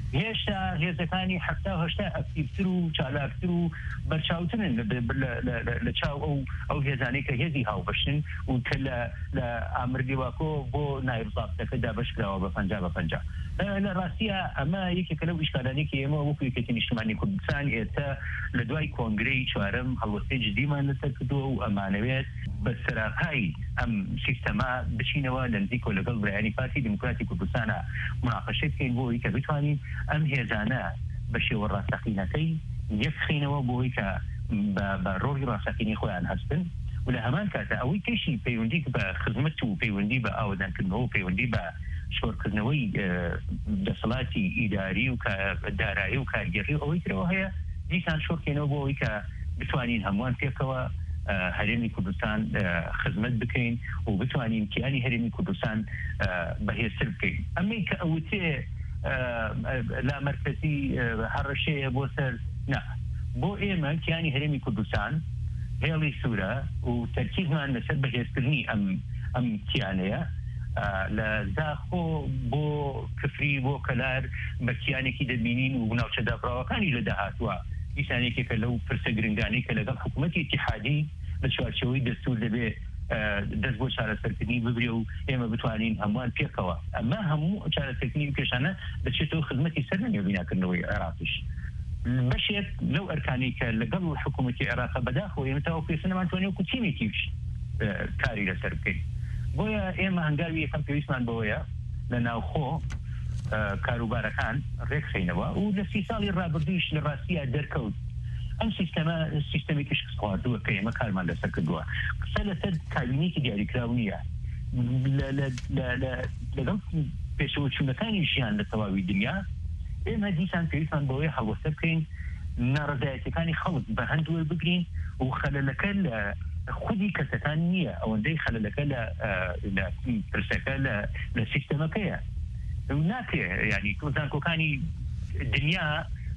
هێشتا هێزەکانی حتا هەشتا ئەکتیڤتر و چالاکتر و بەرچاوترن لە چاو ئەو ئەو هێزانەی کە هێزی هاوبەشن و کە لە ئامرگیواکۆ بۆ نایبزابتەکە دابشکراوە بە پەنجا بە پەنجا لە ڕاستیە ئەمە یەکێکە لەو ئیشکالانێکی ئێمە وەکو یەکێتی نیشتیمانی کوردستان ئێستا لە دوای کۆنگرەی چوارەم هەڵوەستەی جدیمان لەسەر کردووە و ئەمانەوێت بە سەراپایی ئەم سیستەما بچینەوە لە نزیکۆ لەگەڵ برایانی پارتی دموکراتی کوردستانە مناقەشە بکەین بۆی کە بتوانین ئەم هێزانە بە شێوە ڕاستەقینەکەی یەکخینەوە بۆی کە بە ڕۆژی ڕاستەقینی خۆیان هەستن و لە هەمان کاتە ئەوەی کەشی پەیوەندی بە خزمەت و پەیوەندی بە ئاوەدانکردنەوە و پەیوەندی بە شۆڕکردنەوەی دەسەڵاتی ئیداری و دارایی و کارگەڕی ئەوەی ترەوە هەیە دیسان شۆڕکێنەوە بۆ ئەوەی کە بتوانین هەمووان پێکەوە هەرێمی کوردستان خزمەت بکەین و بتوانین کیانی هەرێمی کوردستان بەهێزتر بکەین ئەمەی کە ئەوتێ لا مرکزی هەڕەشەیە بۆ سەر نا بۆ ئێمە کیانی هەرێمی کوردستان هێڵی سوورە و تەرکیزمان لەسەر بەهێزکردنی ئەم ئەم کیانەیە لە زاخۆ بۆ کفری بۆ کەلار بە کیانێکی دەبینین و ناوچە دابراوەکانی لە داهاتوە دیسانێکێکە لەو پرسە گرنگانی کە لەگەڵ حکوومەتی اتحادی لە چوارچەوەی دەستور دەبێ دەست بۆ چارەسەرکردنی ببرێ و ئێمە بتوانین هەمووان پێکەوە ئەمە هەموو چارەسەرکردنی کێشانە دەچێتەوە خزمەتی سەر نەنێو بیناکردنەوەی عێراقیش بەشێک لەو ئەرکانی کە لەگەڵ حکوومەتی عێراق بەداخەوە ئێمە تاوە پێسەنەمان توانێ وەکو تیمێکیش کاری لەسەر بکەین بۆیە ئێمە هەنگاوی یەکەم پێویستمان بەوەیە لە ناوخۆ کاروبارەکان ڕێکخینەوە و لە سی ساڵی ڕابردویش لە ڕاستیە دەرکەوت ئەم سیستەمە سیستەمێکیش خواردووە کە ئێمە کارمان لەسەر کردووە قسە لەسەر کابینێکی دیاریکراو نییە لەگەڵ پێشەوە چوونەکانی ژیان لە تەواوی دنیا ئێمە دیسان پێویستمان بەوەی هەڵوەستە بکەین ناڕەزایەتەکانی خەڵک بە هەندووە بگرین و خەلەلەکە لە خودی کەسەکان نییە ئەوەندەی خەلەلەکە لە پرسەکە لە سیستەمەکەیە ناکرێ ینی تۆزانکۆکانی دنیا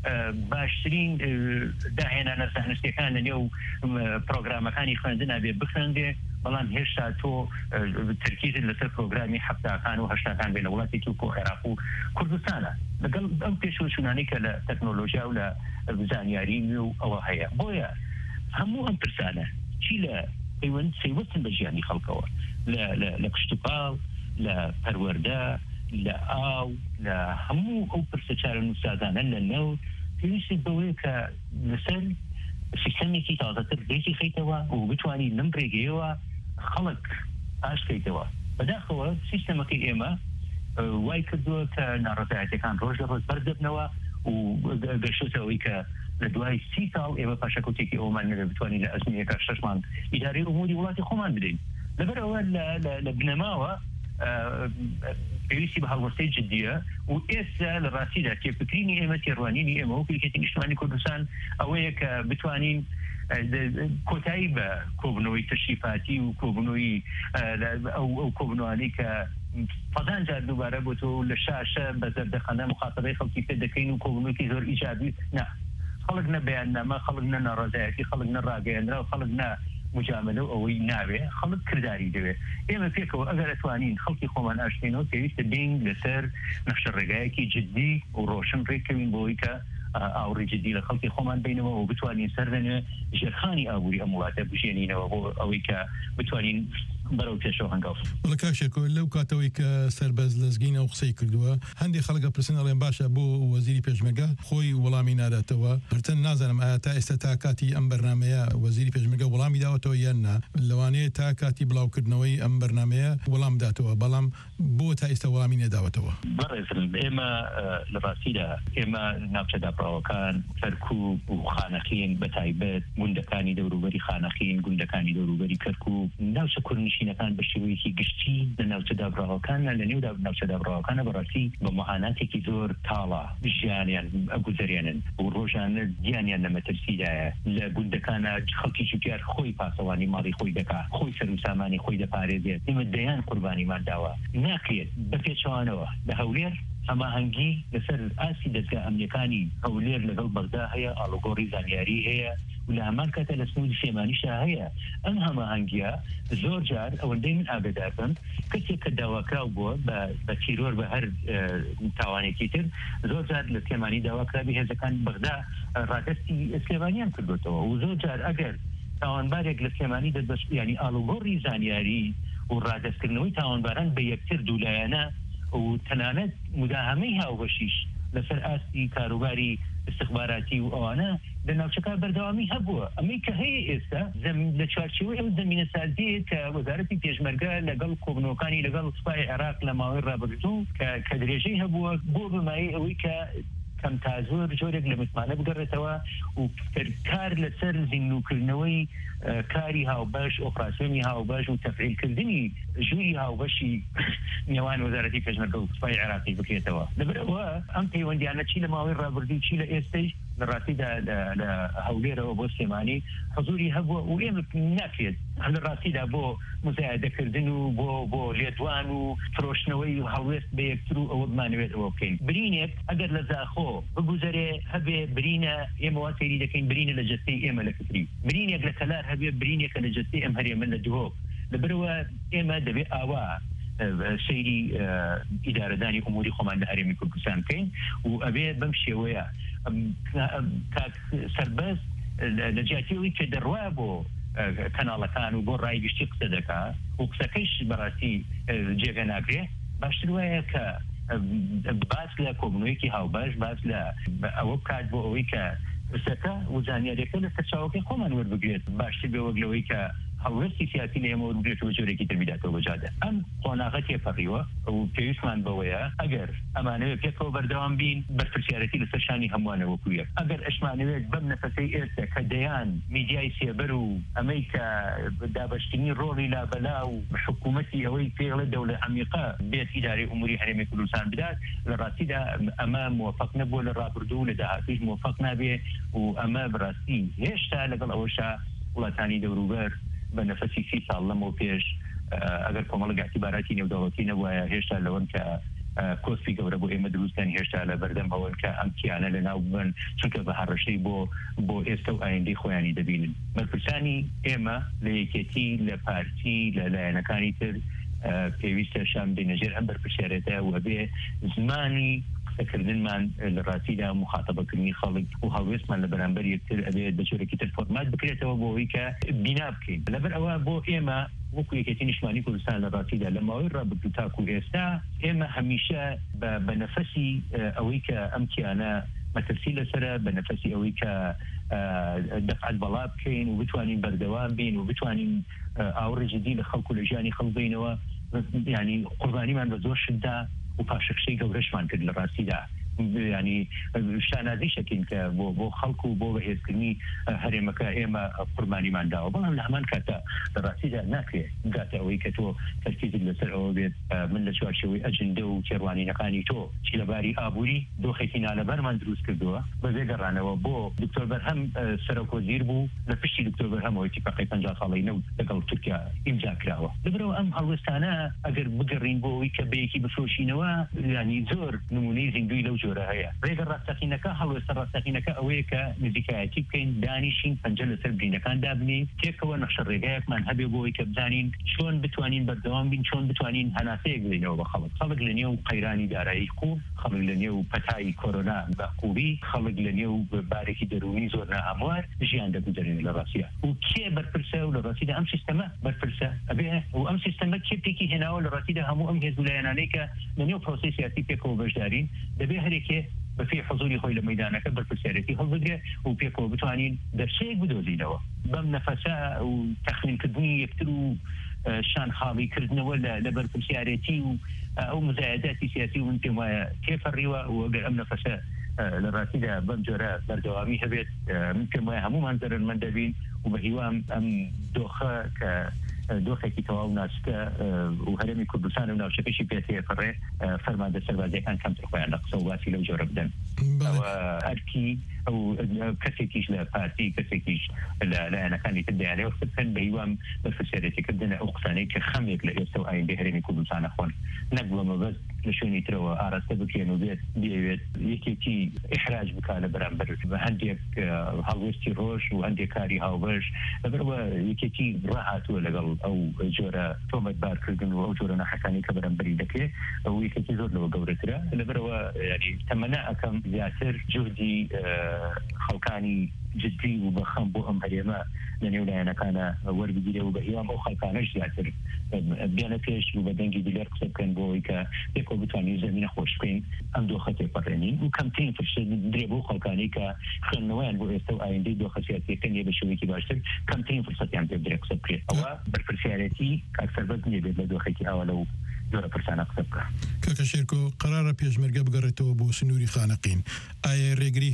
باشترین داهێنانە زانستیەکان لە نێو پرۆگرامەکانی خوێندنە بێ بخوێندێ بەڵام هێشتا تۆ ترکیزت لەسەر پرۆگرامی هەفتاکان و هەشتاکان بێ لە وڵاتی تورک و عێراق و کوردستانە لەگەڵ ئەم پێشوچوونانەی کە لە تەکنۆلۆژیا و لە زانیاری و ئەوە هەیە بۆیە هەموو ئەم پرسانە چی لە پەیوەند سەیوەستن بە ژیانی خەڵکەوە لە کشتوکاڵ لە پەروەردە لە ئاو لە هەموو ئەو پرسە چارە نووسازانە لە نەوت پێویستی بەوەیە کە لەسەر سیستەمێکی تازەتر ڕێکی خەیتەوە و بتوانین لەم ڕێگەیەوە خەڵک ئاشکەیتەوە بەداخەوە سیستەمەکەی ئێمە وای کردووە کە ناڕەزایەتەکان ڕۆژ لە ڕۆژ بەردەبنەوە و گەشتەوەی کە لە دوای سی ساڵ ئێمە پاشەکەوتێکی ئەومان نەبێ بتوانین لە ئەزمونیەکە شەشمان ئیداری ئوموری وڵاتی خۆمان بدەین لەبەرەوە لە بنەماوە پێویستی بە هەڵوەستەی جددیە و ئێستا لە ڕاستیدا تێپکرینی ئێمە تێڕوانینی ئێمە وەکو یەکێتی نیشتیمانی کوردستان ئەوەیە کە بتوانین کۆتایی بە کۆبنەوەی تەشریفاتی و کۆبنەوەی ئەو کۆبنەوەی کە فەزان جار دووبارە بۆ تۆ لە شاشە بە زەردەخەنە مخاتەبەی خەڵکی پێ دەکەین و کۆبنەوەیکی زۆر ئیجابی نا خەڵک نە بەیاننامە خەڵک نە ناڕەزایەتی خەڵک نە ڕاگەیەنرا و خەڵک نە مجاملە و ئەوەی ناوێ خەڵک کردداری دەوێت ئێمە پێکەوە ئەگەر ئەتوانین خەڵکی خۆمان ئاشتێنەوە پێویستە بین لەسەر نەخشە ڕێگایەکی جددی و ڕۆشن ڕێککەوین بۆی کە ئاوڕێ جددی لە خەڵکی خۆمان بینەوە و بتوانین سەر لەنوێ ژێرخانی ئابووری ئەم وڵاتە بژێنینەوە بۆ ئەوەی کە بتوانین بەرەو پێشەوە هەنگاو بڵ کاشێکۆ لەو کاتەوەی کە سەربەز لەزگین ئەو قسەی کردووە هەندێک خەڵکە پرسن ئەڵێن باشە بۆ وەزیری پێشمەرگە خۆی وەڵامی ناداتەوە هەرچەند نازانم ئایا تا ئێستا تا کاتی ئەم بەرنمەیە وەزیری پێشمەرگە وەڵامی داوەتەوە یان نا لەوانەیە تا کاتی بڵاوکردنەوەی ئەم بەرنمەیە وەڵام داتەوە بەڵام بۆ تا ئێستا وەڵامی نێداوەتەوە ئێمە لە ڕاستیدا ئێمە ناوچە داپراوەکان کەرکووک و خانەخین بە تایبەت گوندەکانی دەوروبەری خانەخین گوندەکانی دەوروبەری کەرکووک ناوچە کوردنشینەکان بە شێوەیەکی گشتی لە ناوچە دابراوەکانە لە نێو ناوچە دابراوەکانە بەڕاستی بە مەعاناتێکی زۆر تاڵە ژیانیان ئەگوزەرێنن و ڕۆژانە گیانیان لە مەترسیدایە لە گوندەکانە خەڵکی جوتیار خۆی پاسەوانی ماڵی خۆی دەکات خۆی سەر و سامانی خۆی دەپارێزێت ئێمە دەیان قوربانیمان داوە ناکرێت بە پێچەوانەوە لە هەولێر هەماهەنگی لەسەر ئاسی دەستگا ئەمنیەکانی هەولێر لەگەڵ بەغدا هەیە ئاڵوگۆڕی زانیاری هەیە و و لە هەمان کاتە لە سنوودی سلێمانیشا هەیە ئەم هەماهەنگیە زۆر جار ئەوەندەی من ئاگادار بم کەسێک کە داواکراو بووە بە تیرۆر بە هەر تاوانێکی تر زۆر جار لە سلێمانی داواکرابی هێزەکان بەغدا ڕادستی سلێمانیان کردوتەوە و زۆر جار ئەگەر تاوانبارێک لە سلێمانی دەست ینی ئاڵوگۆڕی زانیاری و ڕادستکردنەوەی تاوانباران بە یەکتر دوولایەنە و تەنانەت مداهمەی هاوبەشیش لەسەر ئاستی کاروباری استخباراتی و ئەوانە لە ناوچەکە بەردەوامی هەبووە ئەمەی کە هەیە ئێستا لە چوارچێوەی ئەو زەمینە سازیە کە وەزارەتی پێشمەرگە لەگەڵ کۆبنەوەکانی لەگەڵ سوپای عێراق لە ماوەی ڕابردوو کە درێژەی هەبووە بۆ بمایی ئەوەی کە کەم تا زۆر جۆرێک لە متمانە بگەڕێتەوە و کار لەسەر زیندووکردنەوەی کاری هاوبەش ئۆپراسیۆنی هاوبەش و تەفعیلکردنی ژووری هاوبەشی نێوان وەزارەتی پێشمەرگە و سوپای عێراقی بکرێتەوە لەبەرەوە ئەم پەیوەندیانە چی لە ماوەی ڕابردوو چی لە ئێستەی لە ڕاستیدا لە هەولێرەوە بۆ سلێمانی حضوری هەبووە و ئێمە ناکرێت لە ڕاستیدا بۆ مزایدەکردن و بۆ بۆ لێدوان و فرۆشتنەوەی و هەڵوێست بە یەکتر و ئەوە بمانەوێت ئەوە بکەین برینێک ئەگەر لە زاخۆ بگوزەرێ هەبێ برینە ئێمە وا سەیری دەکەین برینە لە جەستەی ئێمە لە کتری برینێک لە کەلار هەبێ برینێکە لە جەستەی ئەم هەرێمە لە دوهۆک لەبەرەوە ئێمە دەبێت ئاوا سەیری ئیدارەدانی ئوموری خۆمان لە هەرێمی کوردستان بکەین و ئەبێ بەم شێوەیە سەربەز لە جیاتیەوەی کە دەڕوا بۆ کەناڵەکان و بۆ ڕای گشتی قسە دەکا و قسەکەیش بەڕاستی جێگە ناگرێ باشتر وایە کە باس لە کۆبنەوەیەکی هاوبەش باس لە ئەوە بکات بۆ ئەوەی کە قسەکە و زانیاریەکە لە سەرچاوەکەی خۆمان وەربگرێت باشتر بێ وەک لەوەی کە هەڵوێستی سیاسی لە ئێمە وەربگرێتەوە جۆرێکی تر بیداتەوە بەجادە ئەم قۆناغە تێپەڕیوە و پێویستمان بەوەیە ئەگەر ئەمانەوێت پێکەوە بەردەوام بین بەرپرسیارەتی لەسەر شانی هەمووانەوە کویە ئەگەر ئەشمانەوێت بەم نەفەسەی ئێستا کە دەیان میدیای سێبەر و ئەمەی کە دابەشتنی ڕۆڵی لابەلا و حکوومەتی ئەوەی پێڵە دەوڵە عەمیقە بێت ئیدارەی ئوموری هەرێمی کوردستان بدات لە ڕاستیدا ئەمە موفق نەبووە لە ڕابردوو لە داهاتووش موفق نابێ و ئەمە بەڕاستی هێشتا لەگەڵ ئەوەشا وڵاتانی دەوروبەر بە نەفەسی سی ساڵ لەمەوە پێش ئەگەر کۆمەڵە ئاعتیباراتی نێودەوڵەتی نەبووایە هێشتا لەوەن کە کۆسپی گەورە بۆ ئێمە دروستن هێشتا لە بەردەم ئەوەن کە ئەم کیانە لە ناو بن چونکە بە هەڕەشەی بۆ بۆ ئێستا و ئایندەی خۆیانی دەبینن بەرپرسانی ئێمە لە یەکێتی لە پارتی لە لایەنەکانی تر پێویستە شام بێنەژێر ئەم بەرپرسیارەتە و هەبێ زمانی قسەکردنمان لە ڕاستیدا مخاتەبەکردنی خەڵک و هەڵوێستمان لە بەرامبەر یەکتر ئەبێت بە جۆرێکی تر فۆرمات بکرێتەوە بۆ ئەوەی کە بینا بکەین لەبەر ئەوە بۆ ئێمە وەکو یەکێتی نیشتمانی کوردستان لە ڕاستیدا لە ماوەی ڕابردوو تاکو ئێستا ئێمە هەمیشە بە نەفەسی ئەوەی کە ئەم کیانە مەترسی لەسرە بە نەفەسی ئەوەی کە دەفعەت بەڵا بکەین و بتوانین بەردەوام بین و بتوانین ئاوڕێ جدی لە خەڵک و لە ژیانی خەڵک بینەوە ینی قوربانیمان بە زۆر شتدا و پاشەکشەی گەورەشمان کرد لە ڕاستیدا ینی شانازی شەکین کە بۆ بۆ خەڵک و بۆ بەهێزکردنی هەرێمەکە ئێمە قوربانیمان داوە بەڵام لە هەمان کاتە لە ڕاستیدا ناکرێت گاتە ئەوەی کە تۆ تەرکیزت لەسەر ئەوە بێت من لە چوارچێوەی ئەجندە و تێڕوانینەکانی تۆ چی لەباری ئابووری دۆخێکی نالەبەرمان دروست کردووە بەبێ گەڕانەوە بۆ دکتۆر بەرهەم سەرۆکوەزیر بوو لە پشتی دکتۆر بەرهەمەوەی تیپەقەی پەنجا ساڵەی نەوت لەگەڵ تورکیا ئیمزا کراوە لەبەرەوە ئەم هەڵوێستانە ئەگەر بگەڕین بۆ ئەوەی کە بەیەکی بفرۆشینەوە ینی زۆر نمونەی زیندوی لەو جۆرە هەیە ڕێگە ڕاستەقینەکە هەڵوێستە ڕاستەقینەکە ئەوەیە کە نزیکایەتی بکەین دانیشین پەنجە لەسەر برینەکان دابنین تێکەوە نەخشە ڕێگایەکمان هەبێ بۆی کە بزانین چۆن بتوانین بەردەوام بین چۆن بتوانین هەناسەیەک بڵینەوە بە خەڵک خەڵک لە نێو قەیرانی دارایی خوب خەڵک لە نێو پەتایی کۆرۆنا باقوبی خەڵک لە نێو بارێکی دەرونی زۆر ناهەموار ژیان دەگوزارێن لە ڕاستیە و کێ بەرپرسە و لە ڕاستیدا ئەم سیستەمە بەرپرسە ئەبێ و ئەم سیستەمە کێ پێکی هێناوە لە ڕاستیدا هەموو ئەم هێزولایەنانەی کە لە نێو پرۆسەی سیاسی پێکەوە بەشدارین دەبێ هەرێکێ بەفێ حضوری خۆی لە مەیدانەکە بەرپرسیارەتی هەڵبگرێ و پێکەوە بتوانین دەرچەیەک بدۆزینەوە بەم نەفەسە و تەخمینکردنی یەکتر و شان خاڵیکردنەوە لە بەرپرسیارەتی و ئەو مزایداتی سیاسی و من پێم وایە تێپەڕیوە و ئەگەر ئەم نەفەسە لە ڕاستیدا بەم جۆرە بەردەوامی هەبێت من پێم وایە هەمومان زەرمەند دەبین و بە هیوام ئەم دۆخە کە دۆخێکی تەواو ناسکە و هەرێمی کوردستان و ناوچەکەشی پێتێپەڕێ فەرماندە سەربازیەکان کەمتر خۆیان لە قسە و باسی لەو جۆرە بدەن ئەوە ئەرکی او كسيكيش لا بارتي كسيكيش لا لا انا كان يتدي عليه وفتن بيوام بفسيرتي كدنا اقصاني كخميك ليستو اي بهرني كل سنه خون نقبل ما بس لشوني ترى ارست بكينو بيت بيت يكي احراج بكاله برامبر عندك هاوستي روش وعندك كاري هاوبرش بروا يكي راحت ولا قال او جورا تومت باركن او جورا حكاني كبرامبري دكه او يكي زور لو قورترا بروا يعني تمنع كم ياسر جهدي خلقاني جدي وبخم بهم هريما لأنه لا أنا كان ورد جدي وبهيام أو خلقانش يعتر بيانا فيش وبدنجي بلير كسب كان بويكا يكو بتواني زمين خوش كين أم دو خطي قرنين وكم تين فرش دريبو خلقاني كا خلنوان بو استو آين دي دو خسياتي كان يبشوي كي باشتر كم تين فرصتي عم تبدأ كسب كين أو بالفرسيالتي كأكثر بزني بيد لدو خيتي أولو دورة فرسانة كسبك كاكاشيركو قرار بيجمرقة بقرته بو سنوري خانقين أي ريقري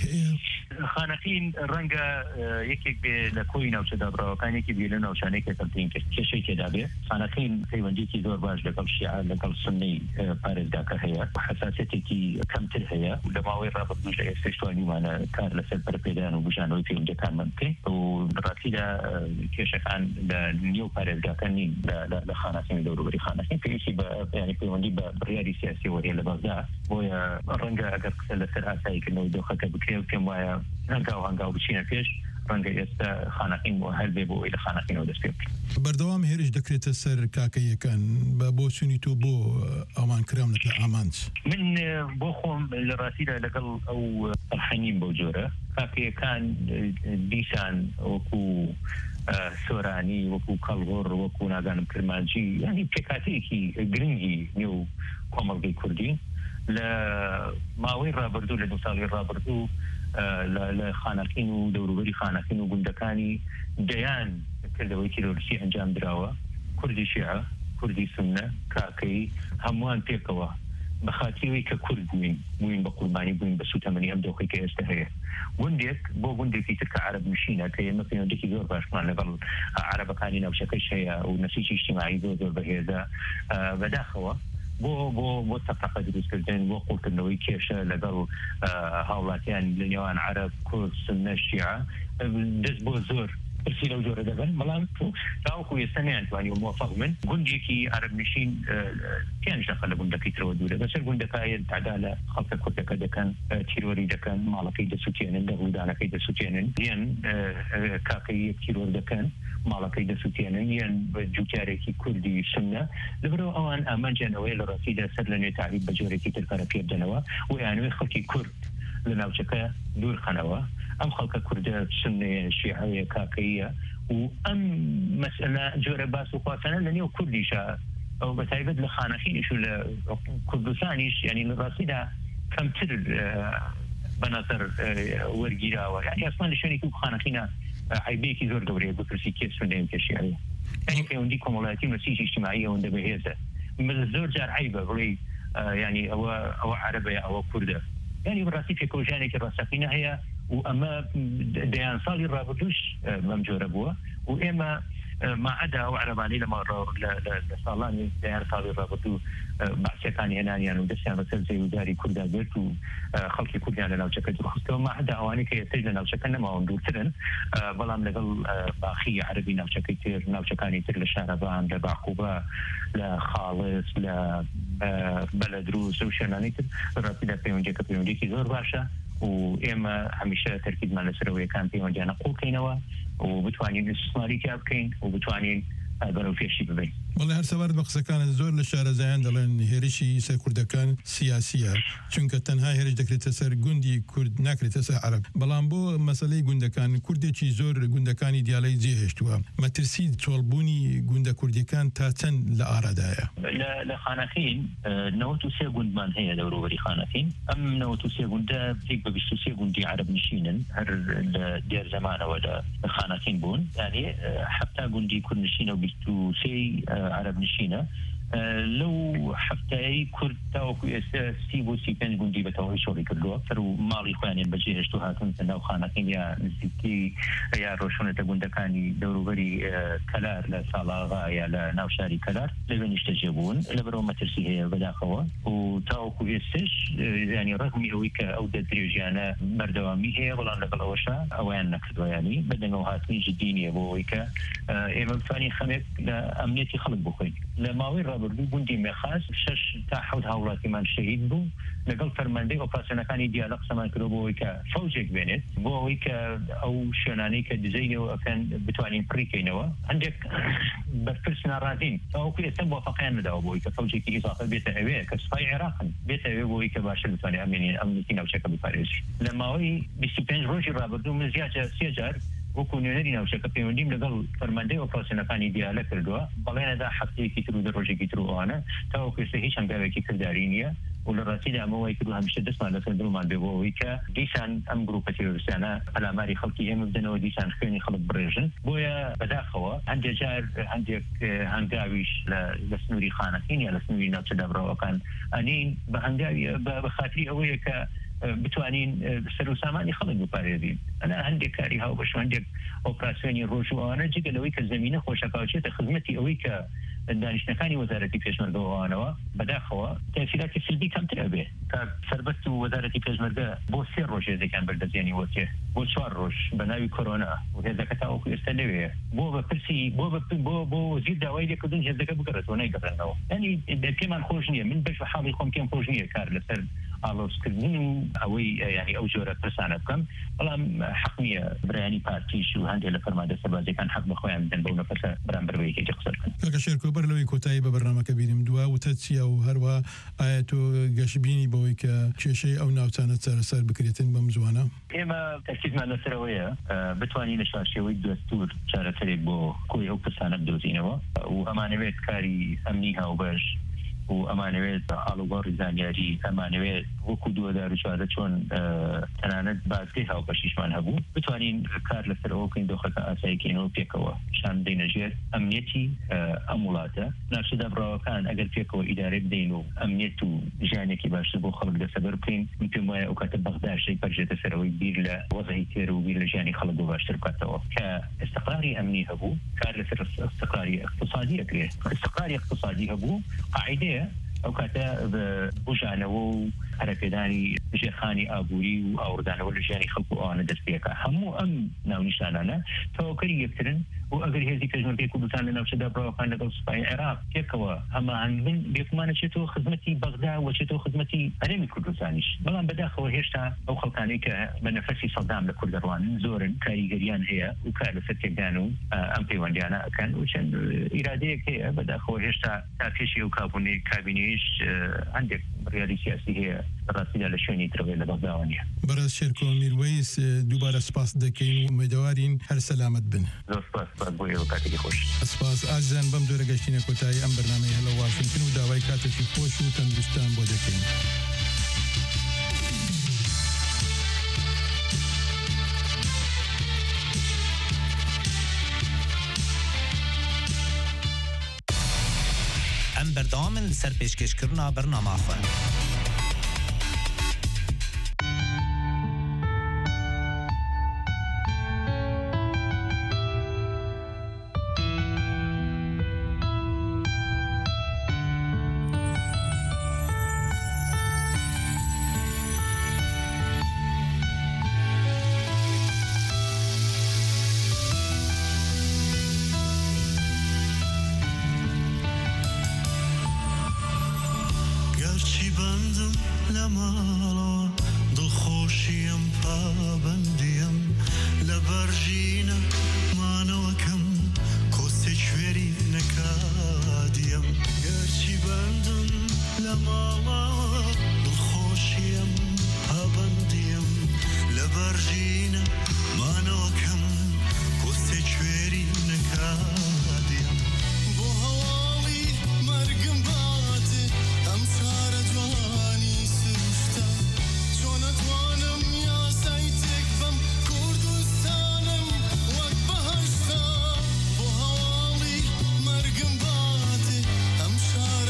خانقين رنگا یکی به لکوینا و شدابرا کانی که بیلنا و شانه که تمتین کشی که دابه خانقین پیوندی کی زور باش لقل شیعه لقل سنی پارز داکر هیا و حساسیتی کی کمتر هیا و لماوی رابط دوش استشتوانی وانا کار لسل پر پیدان و بجانوی پیونده کان ممکن و راتی دا کشکان نیو پارز داکر نین لخانقین دورو بری خانقین پیشی با یعنی پیوندی با بریاری سیاسی وری لبازده بویا رنگا اگر قسل لسر آسایی که نو دوخه که بکیو کم وایا هنگاو هنگاو بچینه پیش رنگا ئێستا خانقین بۆ هەل بێ بۆ ئەوەی لە خانقینەوە دەست پێ بکەین. بەردەوام هێرش دەکرێتە سەر کاکەیەکان بە بۆ چوونی تۆ بۆ ئەوانکراونەکە ئامانج. من بۆ خۆم لە ڕاستیدا لەگەڵ ئەو فەرحەنیم بەو جۆرە کاکەیەکان دیسان وەکو سۆرانی وەکو کەڵغۆڕ وەکو نازانم کرمانجی یعنی پێکاتەیەکی گرنگی نێو کۆمەڵگەی کوردی لە ماوەی ڕابردوو لە دو ساڵی ڕابردوو لە خانقین و دەوروبەری خانقین و گوندەکانی دەیان کردەوەی تیرۆریسی ئەنجام درراوە کوردی شیعە کوردی سنە کاکەی هەمووان پێکەوە بە خاتیەوەی کە کورد بووین بووین بە قوربانی بووین بە سوتەمەنی ئەم دۆخی کە ئێستا هەیە گوندێک بۆ گوندێکی تر کە عەرەب نشینە کە ئێمە پەیوەندێکی زۆر باشمان لەگەڵ عەرەبەکانی ناوچەکەش هەیە و نەسیجی ئیجتیماعی زۆر زۆر بەهێزە بەداخەوە بۆ بۆ بۆ تەفەقە دروستکردن بۆ قوڵکردنەوەی کێشە لەگەڵ هاوڵاتیان لە نێوان عەرەب کورد سنە شیعە دەست بۆ زۆر پرسی لەو جۆرە دەبن بەڵام تاوەکو ئێستا نەیانتوانی و موافق من گوندێکی عەرەب نشین تیانش دەخە لە گوندەکەی ترەوە دوورە بەسەر گوندەکە تعدا لە خەڵکە کوردەکە دەکەن تیرۆری دەکەن ماڵەکەی دەسووتێنن دەڕوودانەکەی دەسووتێنن یان کاکەی یەک تیرۆر دەکەن ماڵەکەی دەسووتێنن یان جوتیارێکی کوردی سنە لەبەرەوە ئەوان ئامانجیانەوەی لە ڕاستیدا سەر لە نوێ تعریب بە جۆرێکی ترکارە پێ بدەنەوە و یانوێ خەڵکی کورد لە ناوچەکە دوور خەنەوە ئەم خەڵکە کوردە سنەیە شیعەیە کاکەیە و ئەم مەسئلە جۆرە باس و خواسانە لە نێو کوردیشە ئەو بە تایبەت لە خانەخینیش و لە کوردستانیش یعنی لە ڕاستیدا کەمتر بەنەزەر وەرگیراوە یعنی ئەسمان لە شوێنێکی خانەخینە عیبێکی زۆر گەورەیە بپرسی کێ سنەیە کێ شیعەیە یعنی پەیوەندی کۆمەڵایەتی مەسیحی ئیجتیماعی ئەوەندە بەهێزە زۆر جار عیبە بڵێ یعنی ئەوە ئەوە عەرەبەیە ئەوە کوردە یعنی بەڕاستی پێکەوژانێکی ڕاستەقینە هەیە و ئەمە دەیان ساڵی ڕابردووش بەم جۆرە بووە و ئێمە ماعەدا ئەو عەرەبانەی لە لە ساڵانی دەیان ساڵی ڕابردوو بەعسیەکانی هێنانیان و دەستیان بەسەر جێوداری کووردا بێت و خەڵکی کوردیان لە ناوچەکە دروستکەوە ماعەدا ئەوانەی کە ئێستش لە ناوچەکە نەماون دوورترن بەڵام لەگەڵ باخی عەرەبی ناوچەکەی تر ناوچەکانی تر لە شارەبان لە باقوبە لە خاڵس لە بەلەدروس و شوێنانی تر ڕاستیدا پەیوەندیەکە پەیوەندیێکی زۆر باشە و ئێمە هەمیشە تەرکیزمان لەسەرەوەیەکان پەیوەندیانە قوڵکەینەوە و بتوانین استثماری تیا بکەین و بتوانین بەرەو پێشی ببین. بەڵێ هەر سەبارەت بە قسەکانت زۆر لە شارەزایان دەڵێن هێرشی سەر کوردەکان سیاسیە چونکە تەنها هێرش دەکرێتە سەر گوندی کورد ناکرێتە سەر عەرەب بەڵام بۆ مەسەلەی گوندەکان کوردێکی زۆر گوندەکانی دیالەی جێهێشتووە مەترسی چۆڵبوونی گوندە کوردیەکان تا چەند لە ئارادایە لە خانەخین نەوەت و سێ گوندمان هەیە دەوروبەری خانەخین ئەم نەوەت و سێ گوندە پێک بە بیست و سێ گوندی عەرەب نشینن هەر لە دێر زەمانەوە لە خانەخین بوون یعنی حەفتا گوندی کورد نشینە و بیست و سێ عەرەب نشینە لو حفتەی کورد تاوەکو ئێستا سی بۆ سی پێنج گوندی بەتەواوی شۆڕی کردووە سەر و ماڵی خۆیانیان بەجێ هێشت و هاتن ناو خانەکەین یا نزیکی یا ڕۆژخونەتە گوندەکانی دەوروبەری کەلار لە ساڵاغا یا لە ناو شاری کەلار لەوێ نیشتەجێ بوون لەبەرەوە مەترسی هەیە بەداخەوە و تاوەکو ئێستش ینی ڕەگمی ئەوەی کە ئەو دەستدرێژیانە بەردەوامی هەیە بەڵام لەگەڵ ئەوەشە ئەویان نەکردووە ینی بەدەنگەوە هاتنی جدی نییە بۆ ئەوەی کە ئێمە بتوانین خەمێک لە ئەمنیەتی خەڵک بخۆین لە ماوەی ڕابردوو گوندی مێخاس شش تا حەوت هاوڵاتیمان شەهید بوو لەگەڵ فەرماندەی ئۆپراسیۆنەکانی دیالە قسەمان کردو بۆ ئەوەی کە فەوجێک بێنێت بۆ ئەوەی کە ئەو شوێنانەی کە دزەینەوە ئەکەن بتوانین پڕیکەینەوە هەندێک بەرپرس ناڕازین تاوەکو ئێستا موافقەیان نەداوە بۆ ئەوەی کە فەوجێکی ئیزافە بێتە ئەوێ کە سوپای عێراقن بێتە ئەوێ بۆ ئەوەی کە باشتر بتوانێت ئەمنیەتی ئەمنیەتی ناوچەکە بپارێزی لە ماوەی بیست و پێنج ڕۆژی ڕابردوو من زیاتر سێ جار وەکو نوێنەری ناوچەکە پەیوەندیم لەگەڵ فەرماندەی ئۆپراسیۆنەکانی دیالە کردووە بەڵێنەدا هەفتەیەکی تر و دە ڕۆژێکی تر و ئەوانە تاوەکو ئێستا هیچ هەنگاوێکی کردداری نییە و لە ڕاستیدا ئەمەوەی کرد و هەمیشە دەستمان لەسەر دڵمان بێ بۆ ئەوەی کە دیسان ئەم گروپە تێرۆریستانە پەلاماری خەڵکی ئێمە بدەنەوە دیسان خوێنی خەڵک بڕێژن بۆیە بەداخەوە هەندێک جار هەندێک هەنگاویش لە سنووری خانەکەین یا لە سنووری ناوچەدا بڕەوەکان ئەنین بە هەنگاوی بە خاتری ئەوەیە کە بتوانین سەر و سامانی خەڵک بپارێزین ئەنا هەندێک کاری هاوبەش و هەندێک ئۆپراسیۆنی ڕۆژ و ئەوانە جگەلەوەی کە زەمینە خۆشەکاوچێتە خزمەتی ئەوەی کە دانیشتەکانی وەزارەتی پێشمەرگەوانەوە بەداخەوە تەسیراتی سلبی کەمتر ئەبێ کە سەربەست و وەزارەتی پێشمەرگە بۆ سێ ڕۆژ هێزەکان بەردەستێنی وەتێ بۆ چوار ڕۆژ بە ناوی کۆرۆنا و هێزەکە تاوەکو ئێستا لەوەیە بۆ بە پرسی بۆ بۆ بۆ وەزیر داوای لێکردن هێزەکە بگەڕێتەوە نایگەڕێنەوە ینی پێمان خۆش نییە من بەش بە حاڵی خۆم پێم خۆش نییە کار لەسەر ئالۆزکردن و ئەوەی ینی ئەو جۆرە پرسانە بکەم بەڵام حەق نییە برایانی پارتیش و هەندێک لە فەرماندە سەربازەکان حەق بەخۆیان بدەن بەو نەفەسە بەرامبەرەوەیەکی قسە بکەن کاکە شێرکۆبەر لەوەی کۆتایی بە بەرنامەکە بینیم دووە وتە چییە و هەروە ئایا تۆ گەشتبینی بەوەی کە کێشەی ئەو ناوچانە چارەسەر بکرێتن بەم زوانە ئێمە تەرکیزمان لەسەرەوەیە بتوانین لە شاشەوەی دەستور چارەسەرێک بۆ کۆی ئەو پرسانە بدۆزینەوە و ئەمانەوێت کاری ئەمنی هاوبەش و ئەمانەوێت ئاڵوگۆڕی زانیاری ئەمانەوێت وەکو دوو هەزار و چواردە چۆن تەنانەت بازگەی هاوبەشیشمان هەبوو بتوانین کار لەسەرەوە بکەین دۆخەکە ئاساییکەینەوە پێکەوە شان بدەینە ژێر ئەمنیەتی ئەم وڵاتە ناوچەدا بڕاوەکان ئەگەر پێکەوە ئیدارە بدەین و ئەمنیەت و ژیانێکی باشتر بۆ خەڵک دەسەبەر بکەین من پێم وایە ئەو کاتە بەغداشەی پەرژێتە سەرەوەی بیر لە وەزعی تێر و بیر لە ژیانی خەڵک بۆ باشتر بکاتەوە کە استقراری ئەمنی هەبوو کار لەسەر استقراری اقتصادی ئەکرێت استقراری اقتصادی هەبوو قاعدەیە ئەو کاتە بژانەوە و هەرەپێدانی ژێرخانی ئابووری و ئاوردانەوە لە ژیانی خەڵک و ئەوانە دەست پێەکە هەموو ئەم ناونیشانانە تەواوکەری یەکترن و ئەگەر هێزی پێشمەرگەی کوردستان لە ناوچەدا بڕاوەکان لەگەڵ سوپای عێراق پێکەوە هەماهنگبن بێگومانەچێتەوە خزمەتی بەغدا وەچێتەوە خزمەتی هەرێمی کوردستانیش بەڵام بەداخەوە هێشتا ئەو خەڵکانەی کە بە نەفەسی سەدام لە کوردەڕوانن زۆرن کاریگەریان هەیە و کار لەسەر تێکدان و ئەم پەیوەندیانە ئەکەن و چەند ئیرادەیەک هەیە بەداخەوە هێشتا تا پێشی ئەو کابوونەی کابینەیش هەندێک ڕیالی سیاسی هەیە ڕاستیدا لە شوێنی ترەوێ لە بەغداوانیە بەڕێز شێرکۆ میروەیس دووبارە سپاس دەکەین و مێدەوارین هەر سەلامت بن زۆر سپاس بۆ ئێوە کاتێکی خۆش سپاس ئازیزان بەم جۆرە گەشتینە کۆتایی ئەم بەرنامەی هەلە واشنگتن و داوای کاتێکی خۆش و تەندروستان بۆ دەکەین. ئەم بەردەوامن لەسەر پێشکەشکردنا بەرنامە خوێن. I'm sorry.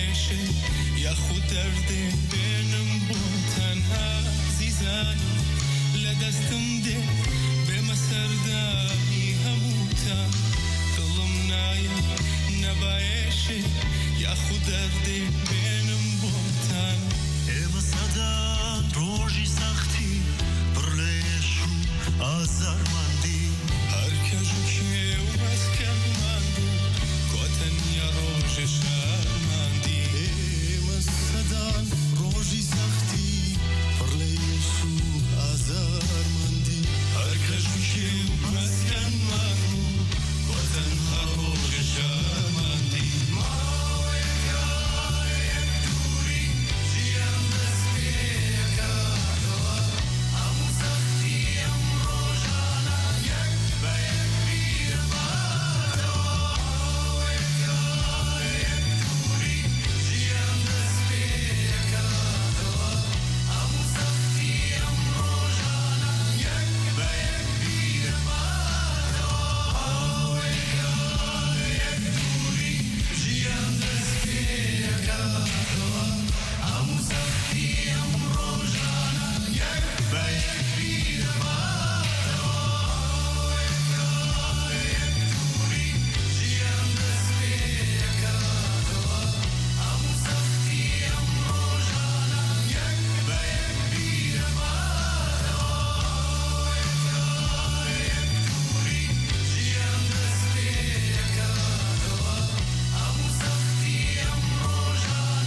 عیشه یا خود درد بینم با تنها زیزانم لدستم ده به مسردمی هموتا دلم نایا نبایشه یا خود درد بینم با تن اما صدان روژی سختی برلیشو آزار مندی هر کجو که او مسکن